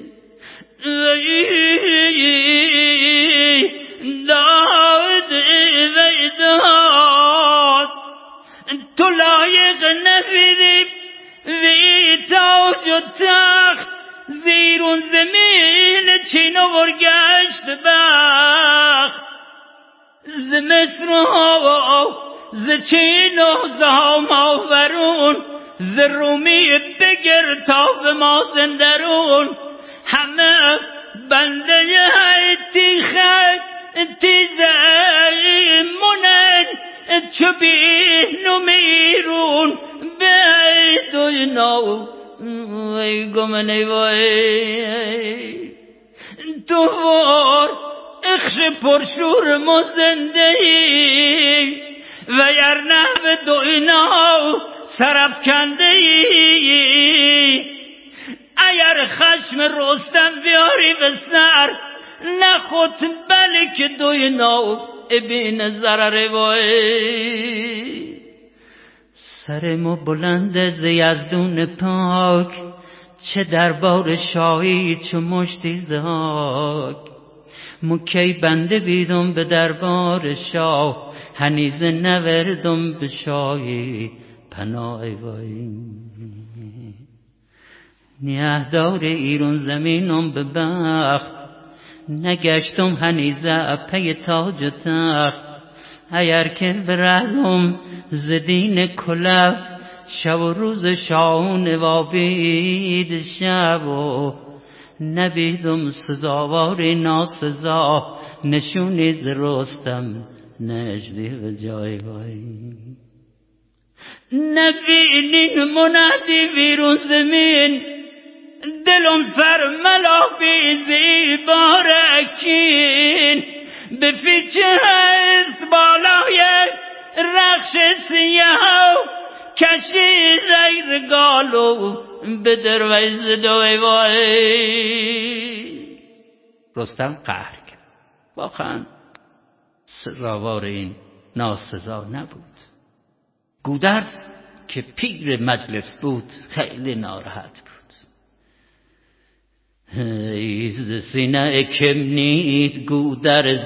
S2: داد وی داد تو لایق نبیدی وی تاج و تخت زیرون زمین چین و برگشت بخت ز مصر و ز چین و ز هاماورون ز رومی بگر تا به مازندرون همه بنده تیخت تیزه منن چو بینو میرون بیدوی نو وی گمنی وی. تو وار اخش پرشور مزنده ای و یرنه به دوی نو سرفکنده ای. اگر خشم رستم بیاری به سر نخود بلکه دوی نو بین ضرر وای.
S1: سر ما بلند ز یزدون پاک چه دربار شاهی چو مشتی زاک. مکی بنده بیدم به دربار شاه هنیز نوردم به شاهی پناه وای. نگهدار ایران زمینم به بخت نگشتم هنیزه پی تاج و تخت. اگر که برهم ز دین کلف شب و روز شاهون وابید شب و نبیدم سزاوار ناسزا نشونی ز رستم نجدی به جای وای.
S2: نبینی منادی بیرون زمین دلم سر ملابیزی بارکین به فیچه هست بالای رخش سیاه کشی زیر گالو به درویز دوی وای.
S1: رستم قهر کرد. واقعا سزاوار این ناسزا نبود. گودرز که پیر مجلس بود خیلی ناراحت بود. ز سینه کمنید گودرز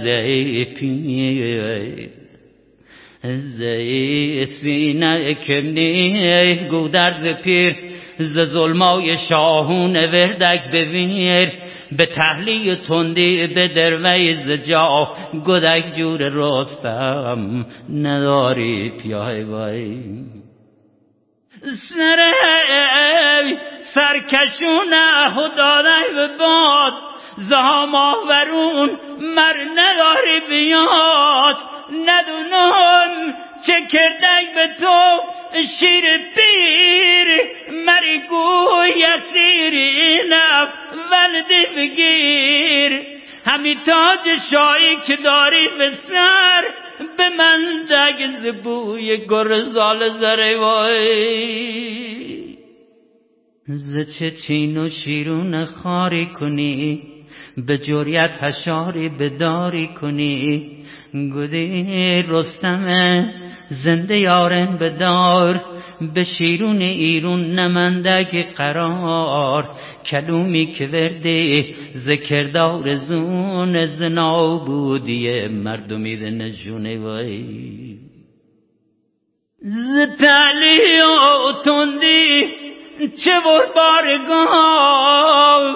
S1: پیر، ز سینه کمنید گودرز پیر، ز ظلمای شاهون وردک بویر، به تحلی تندی به درویز جا، گدک جور رستم نداری پیای وای. سرکشونه خدای به باد، زهام آورون مر نداری بیاد، ندونم چه کردک به تو شیر پیر، مری گوی اسیری نف ولدی بگیر، همی تاج شایی که داری به سر، به من دگ زبوی گرزال زره وای. ز چه چین و شیرون خاری کنی، به جوریت حشاری بداری کنی، گودی رستم زنده یارن بدار، به شیرون ایرون نمندگ قرار، کلومی که ورده ذکردار زون، زنا بودی مردمی نجونه وای. ز تعلی و تندی چه بارگاه،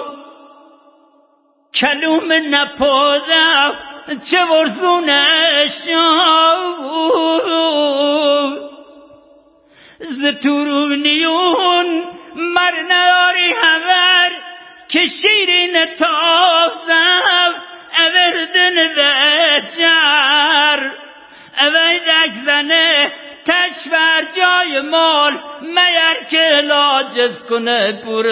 S1: کلوم نپوزم چه ورزونش، ز تورونیون مر نداری خبر، که شیرین تازم اوردن وجر، اویدک زنه تشور جای مال، میر که لاجز کنه پور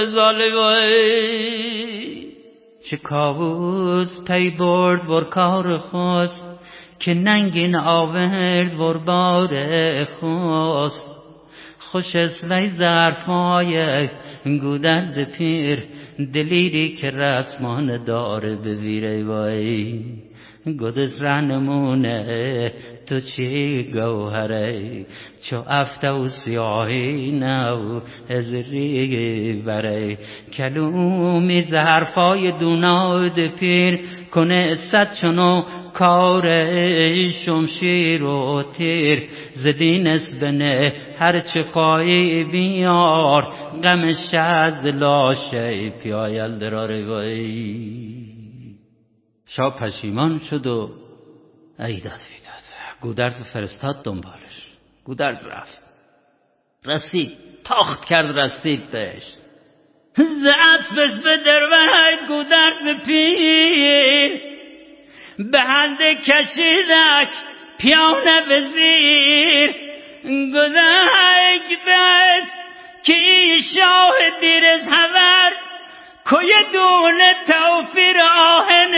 S1: ظالوی. چه کاووس پی برد ور کار خواست، که ننگین آورد ور بار خواست، خوش از وی ظرفای گودرز پیر، دلیری که رسمان داره بویره وای. گودرز رنمونه تو چی گوهره، چو افته و سیاهی نو ازری بره، کلومی ظرفای دوناد پیر، کنه صد چنو کار شمشیر و تیر، زدین اسبنه هر چه خواهی بیار، غم شد لاشه پیایل دراره وای. شاه پشیمان شد و ایداد گودرز فرستاد دنبالش. گودرز رفت، رسید، تاخت کرد رسید بهش، ز اسبش به دروید گودرز پیر، به هنده کشیدک پیانه وزیر، گودرز بس که ای شاه دیر از هور، کوی دونه توفیر آهن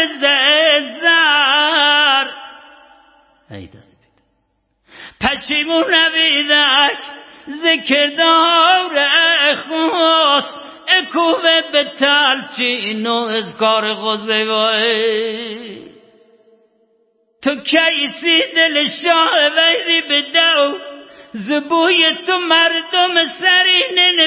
S1: زر. ایداد پشیمون نویدک ذکردار خواست، اکوه به تلچین و از کار غزه وای. تو کیسی دل شاه ویدی بدو، زبوی تو مردم سرینن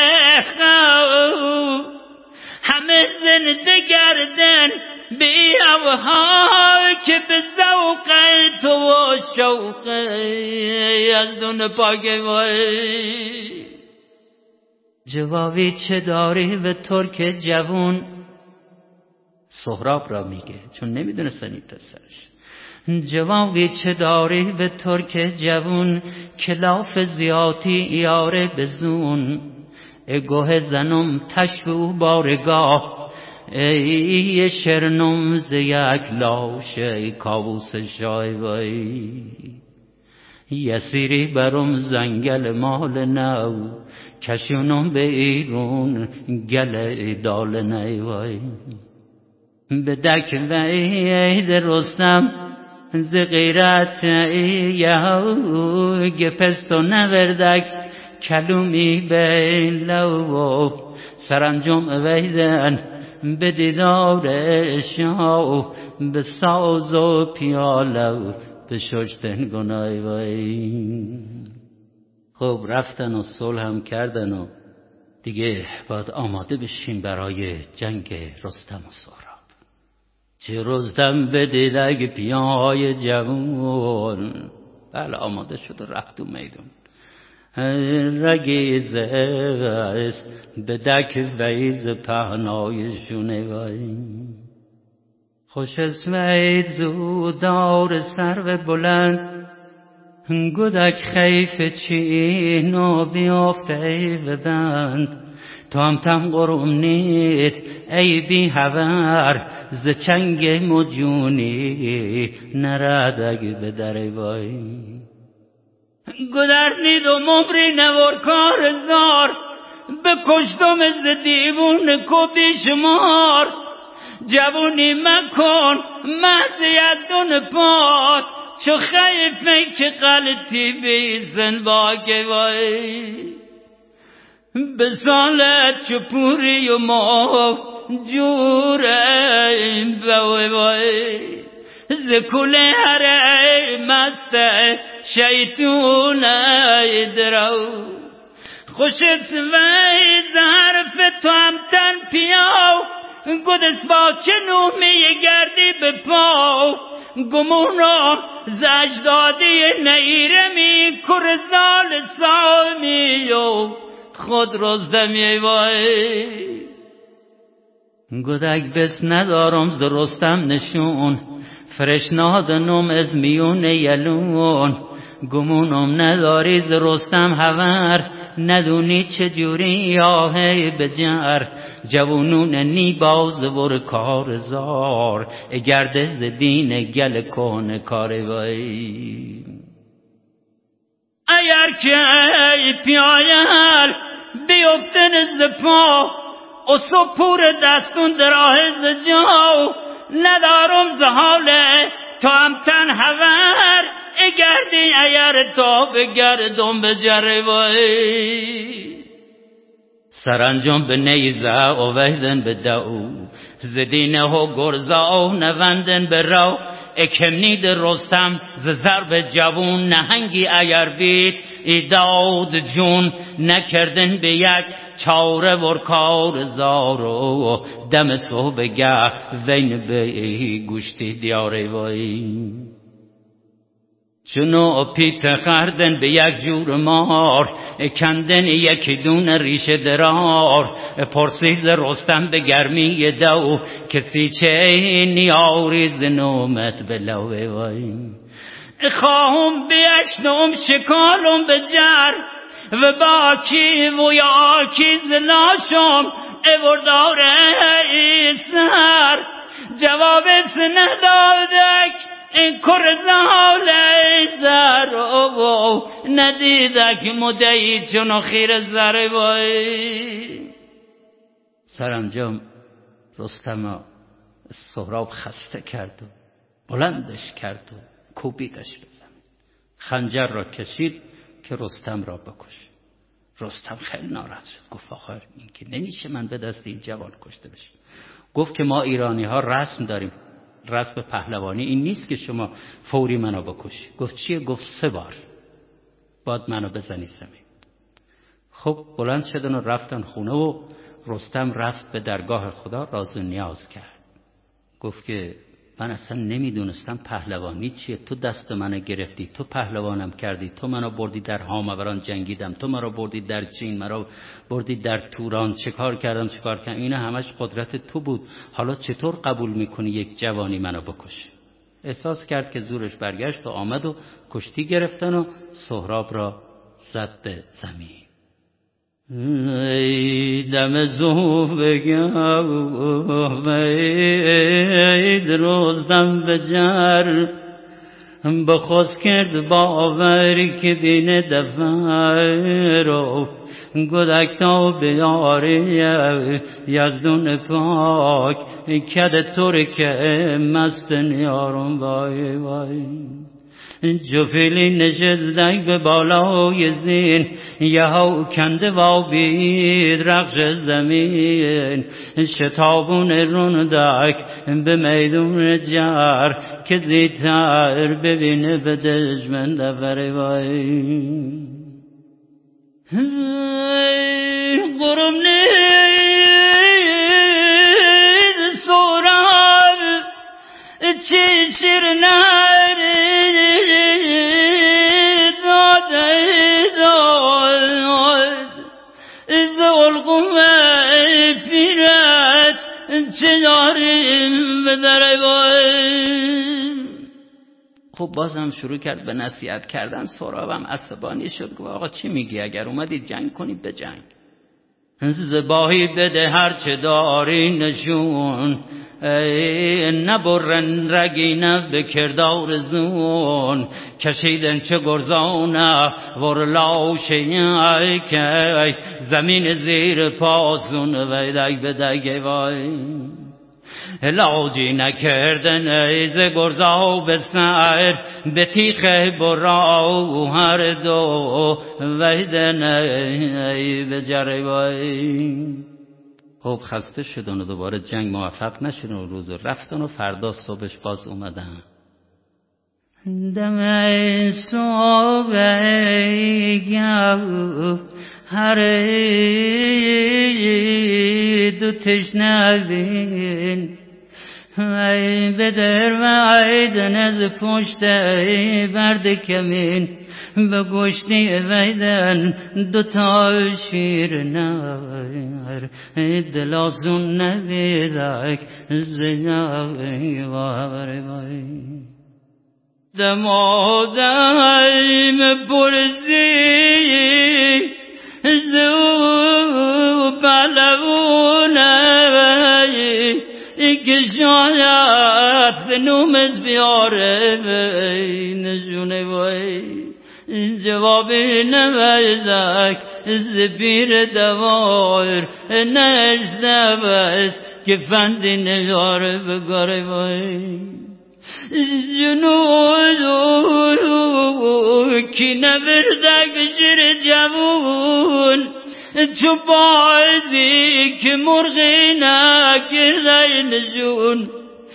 S1: بخو، همه زنده گردن بی اوهای، که به ذوق تو و شوق از دون پاک وای. جوابی چه داری به ترک جوون، سهراب را میگه چون نمیدونه سنی پسرش. جوابی چه داری به ترک جوون، کلاف زیاتی یاره بزون، گوه زنم تشبو بارگاه، ای شرنم ز یک لاشه کاووس شای وای. یسیری برم زنگل مال نو، کشونم به ایرون گل دال نی وای. به دک وید رستم ز غیرت یهو، گپستو نوردک کلومی بین لو، سرانجام ویدن به دیدار شاه، به ساز و پیاله بششتن گناه وای. خب رفتن و صلح هم کردن و دیگه باید آماده بشیم برای جنگ رستم و سهراب. چه رستم به دیدگ پیای جوان، بله آماده شد و رفت و میدون. رگیز است به دک ویز پهنای شونه وای. خوش اسمید زودار سرو بلند، گودک خیف چین و بیافته ای بند. تو هم تم قرونید ای بی هور، ز چنگ مجونی نردگ به در وای.
S2: گذرنید و مبری نور کار زار، بکشتم ز دیوون کو بیشمار. جوونی مکن مهدیتون پاد، چو خیفه که غلطی بیزن باگه وای. به سالت چو پوری و ما جوره بوی وای. زکوله هره مست شیطون درو، خوش اسوی ظرف تو هم تن پیاو. گدس با چنو می گردی به پاو، گمونم زجدادی نیرمی کرزال سامی و خود رستمی وای.
S1: گدک بس ندارم ز رستم نشون، فرشنادنم از میون یلون. گمونم نداری ز رستم هور، ندونی چجوری آهی بجر. جوونون نی باز ور کار زار، گرده ز دین گل کهن کار وای.
S2: اگر که پیایل بیفتن ز پا، و سپور دستون دراه ز جا. ندارم ز حال تو هم تن هور، گردی اگر تا بگردم به جر وای.
S1: سرانجام به نیزه و وحدن به دو، زدینه و گرزا و نوندن به رو. اکمنید رستم ز ضرب جوون، نهنگی اگر بید ای داود جون. نکردن به یک چاره ورکار زارو، دم صبح گه وین به گوشتی دیاره وای. چونو پیت خردن به یک جور مار، کندن یکی دون ریشه درار. پرسید رستم به گرمی دو، کسی چه نیاری ز نومت بلوه وای.
S2: خواهم بیشنم شکالم به جر، و باکی و یا کی زلاشم اورداره ای سر. جواب ندادک این کرزال زر، ندیدک مدعی چون خیر زر وای.
S1: سرانجام رستم سهراب خسته کرد و بلندش کرد و کوبیدش به زمین. خنجر را کشید که رستم را بکش. رستم خیلی ناراحت شد، گفت آخر این که نمیشه من به دست این جوان کشته بشم. گفت که ما ایرانی ها رسم داریم، رسم پهلوانی این نیست که شما فوری منو بکشی. گفت چیه؟ گفت 3 بار باید منو بزنی زمین. خب بلند شدن و رفتن خونه و رستم رفت به درگاه خدا راز و نیاز کرد. گفت که من اصلا نمیدونستم پهلوانی چیه، تو دست منو گرفتی، تو پهلوانم کردی، تو منو بردی در هاموران جنگیدم، تو منو بردی در چین، منو بردی در توران، چه کار کردم چه کار کردم، این همش قدرت تو بود. حالا چطور قبول میکنی یک جوانی منو بکشه؟ احساس کرد که زورش برگشت و آمد و کشتی گرفتن و سهراب را زد به زمین. ای دم زو بگم ای رستم بجر، بخواست کرد باوری که بین دفر رو. گدک تا بیاری یزدون پاک، کد ترک مست نیارم وای وای. جفیلی نشستک به بالای زین، یهو کنده و بید رقش زمین شتابون روندک به میدون جر که زیتر ببینه به دشمن دفره وای قرم نید سوراب چی شیر نرید داده داد زلقومه پیرت چه داریم به دره باید. خب بازم شروع کرد به نصیحت کردن. سهرابم عصبانی شد گفت آقا چی میگی؟ اگر اومدید جنگ کنید به جنگ، زباهی بده هرچه داری نشون، نبرن رگینه به کردار زون، کشیدن چه گرزانه ورلاوشه که زمین زیر پاسون ویدک بدگه وای علاجی نکردن ایز گرزا به سر به تیخ برا هر دو ویدن ای به جریبای. خب خسته شدن و دوباره جنگ موفق نشدن و روز رفتن و فردا صبحش باز اومدن. دم صبح گو هر دو تشنوین ای بدر و عیدن از پشت برد کمین به گوشتی ویدن دوتا شیر نر دلازون نویدک زنگی وار وای دمادم پرزی زو بلونه که شاید نومز بیاره نشونه وای جوابی نویدک زبیر دوار نشده بس که فندی نجاره بگاره وای جنود کی نوردک بشیر جوون چو بازی که مرغی نکرده نشون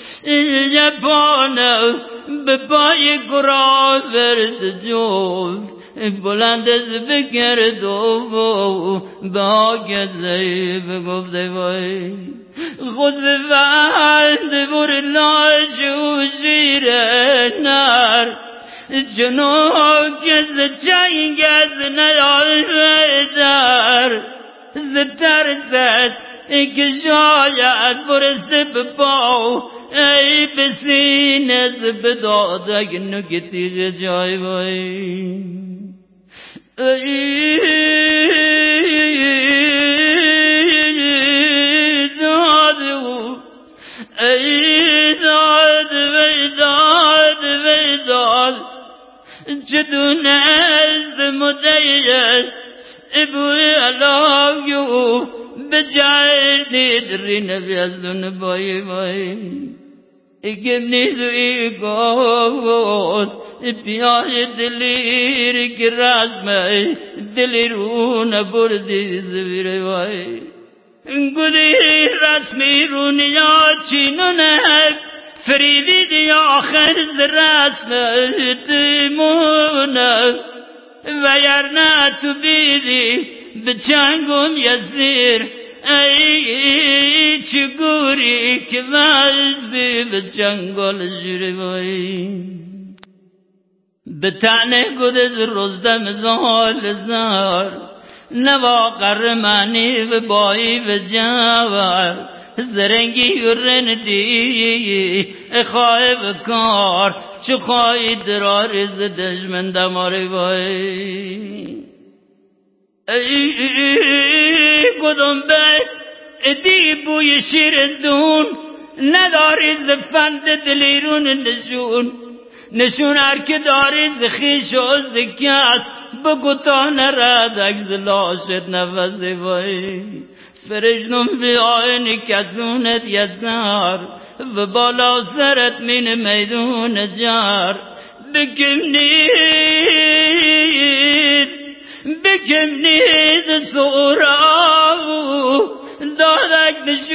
S1: یپانه به پای گرا ورد جون بلند از بگرد و باگزه بگفته وای خزوند بر لاجو زیر نر جنوک از جنگ از نیایدر زترزد که شاید برسته به پاو ای بسین از بدادگ نگتی جای وای ای دادو ای داد ویداد ویداد جدون از مدیت ابوی علاقیو بجای نیدری نبیزدون بای بای اگم نیدوی گوز پیای دلیر که رزمه دلیرون بردی زویر بای گودی رسمی رونیا چینونک فریدی دی آخر رسمه تیمونک و یرنا تو بیدی به چنگم یزیر ای چگوری که وز بی به جنگل جوری وای به تنه گودز روزدم زال زار نوا قرمانی و بایی و جوار زرنگی و رندی خواهی کار چو خواهی دراری ز دشمن دماری وای ای کدوم بس دی بوی شیرندون نداری ز فند دلیرون نشون هر که داری ز خیش و ز کس بگو تا نردک ز لاشت نفسی وای فرشنم بی آینی کسونت یزار و بالا سرت من میدون جار بکم نیست
S2: بکم نیز سورا دادک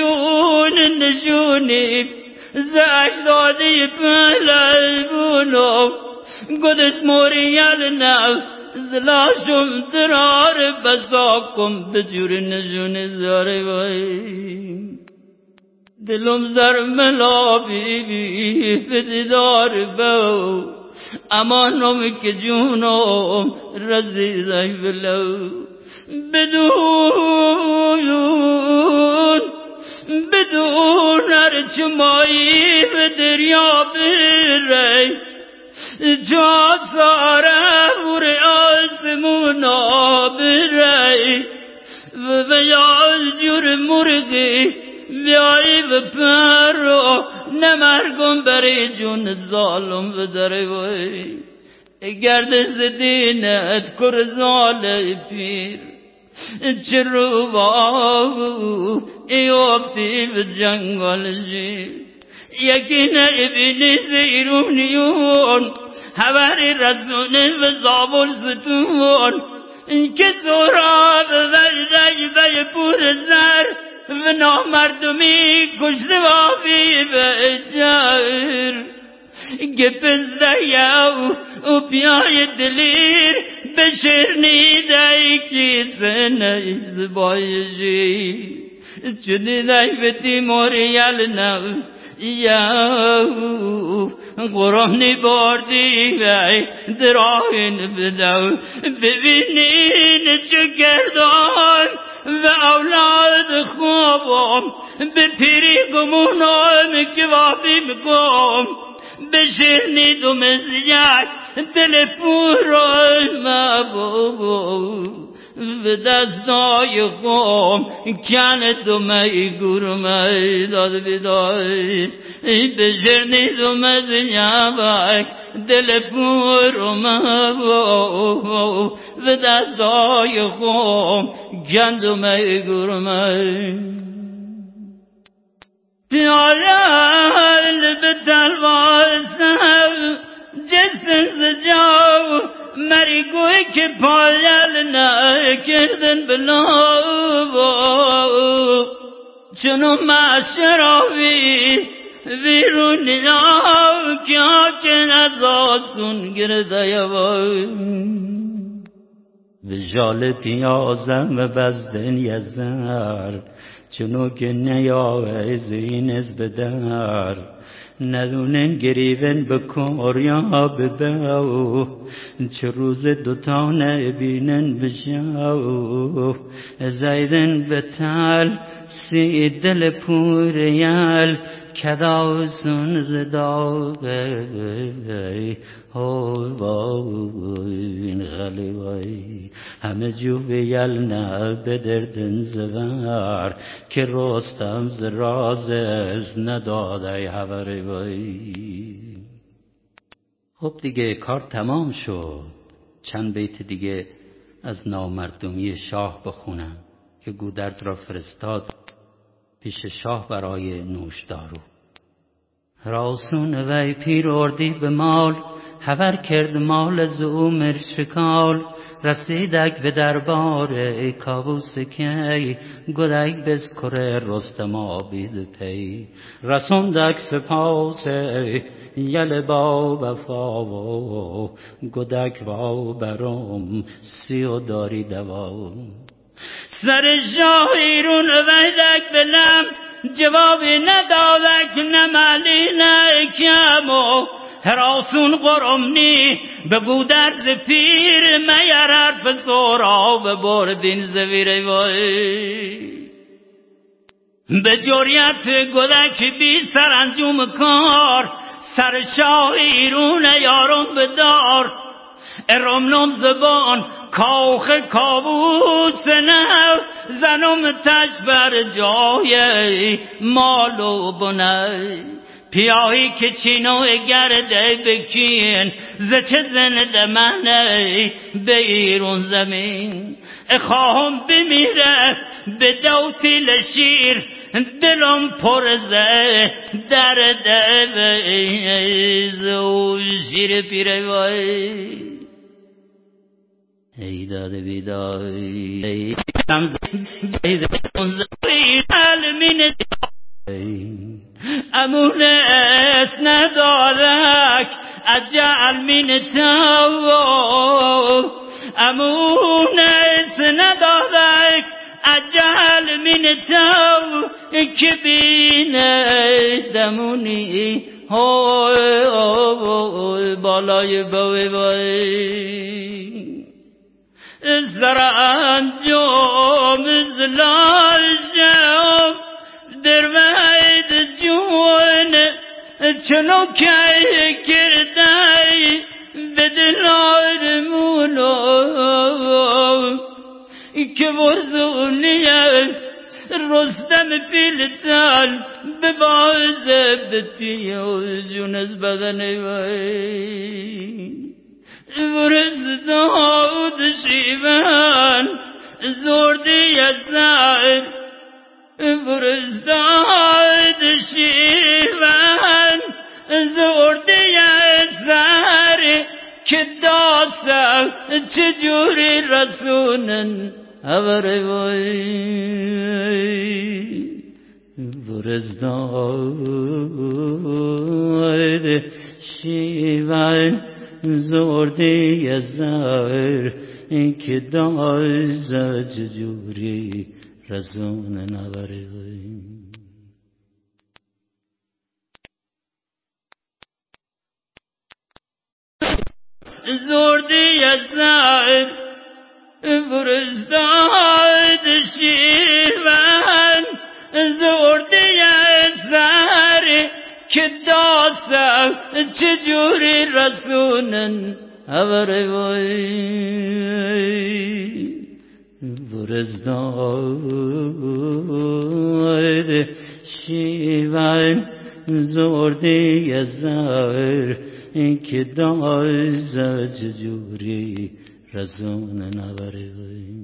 S2: نشونی زش دادی پلبونو گدس موریال نو زلاشم درار بزاکم بجور نجون زاره وای دلم زر ملا بی فدیدار بو امانم که جونم رزی زی بلو بدون ارچمایی به دریا بره جا ساره ور آسمونا بره و بیاز جور مرگی بیایی و پرو نمرگم بری جون ظالم و دره وی گردز دینت کرزال پیر چرو باو ایوبتی به جنگل جیر یکی نبینی زیرونیون هوری رسون و زابل ستون که زورا به وردی به پور زر و نامردمی کشته وافی به جر گپزده یاو و بیای دلیر بشرنیده کی زنیز بایشی چونی دیوتی موریال نو یاو قرآنی باردی وی دراین بدو ببینین چه کردان و اولاد خوابم به پیری گمونم که وافی میکنم بشنیدم از یک دل پورای مبابو و دستای خم کندم ای گرمه داد بیدای بشنیدم از یک دل پورای مبابو و دستای خم کندم ای گرمه پیال به تلوازم جسم زجاو مریگوی که پایل نکردن بلاو چونو مشراوی ویرونی آو کیا که نزاد کن گرده یوای
S1: وجال پیازم و بزدن یزر چونو که نیاوه زین از بدر ندونن گریون بکار یا بباو چه روز دوتا نبینن بجاو زیدن بتال سی دل پوریال کدازون زداغی هوین غلیوی همه جویل نه بدردن زور که رستم ز راز از نداده هوری وی. خب دیگه کار تمام شد. چند بیت دیگه از نامردمی شاه بخونم که گودرز را فرستاد پیش شاه برای نوشدارو. راسون وی پیر اردی به مال خبر کرد مال از او مرشکال رسیدک به دربار کاووس کی گدک بذکر رستم آبید پی رسوندک سپاس یل با وفا و گدک با برم سی و داری دوا
S2: سر شاه ایرون ویدک بلم جوابی ندادک نمالی نکمو هراسون قرمنی به گودرز پیر میرر بسورا و بردین زویره وی به جوریت گدک بی سرانجام کار سر شاه ایرون یارم بدار ارمنم زبان کاخ کاووس نو زنم تج بر جای مال و بنه پیاهی که چینو گرده بکین زچه زنده منه به ایرون زمین خواهم بمیره به دوتی لشیر دلم پرزه درده و شیر پیره وای
S1: ای داده بیدای ای دم بیده منزوی علمین امونس ندارک اجعل من تو امونس ندارک اجعل من تو که بینه دمونی بالای بوی بای زر انجام زلاجم در وید جون چنو که کردی به دلار مولو که ورزونیه رستم پیلتال به باز بتی و جون از بدنی وی ورز داود شیوان زوردی زر ورز داود شیوان زوردی زر که داسم چجوری رسونن اوره وی ورز داود شیوان زوردی زر که داسم چجوری رسونن اوره وی زوردی زر ورز داود شیوان زوردی زر که داسم چجوری رسونن اوره وی ورز داود شیوان زوردی زر که داسم چجوری رسونن اوره وی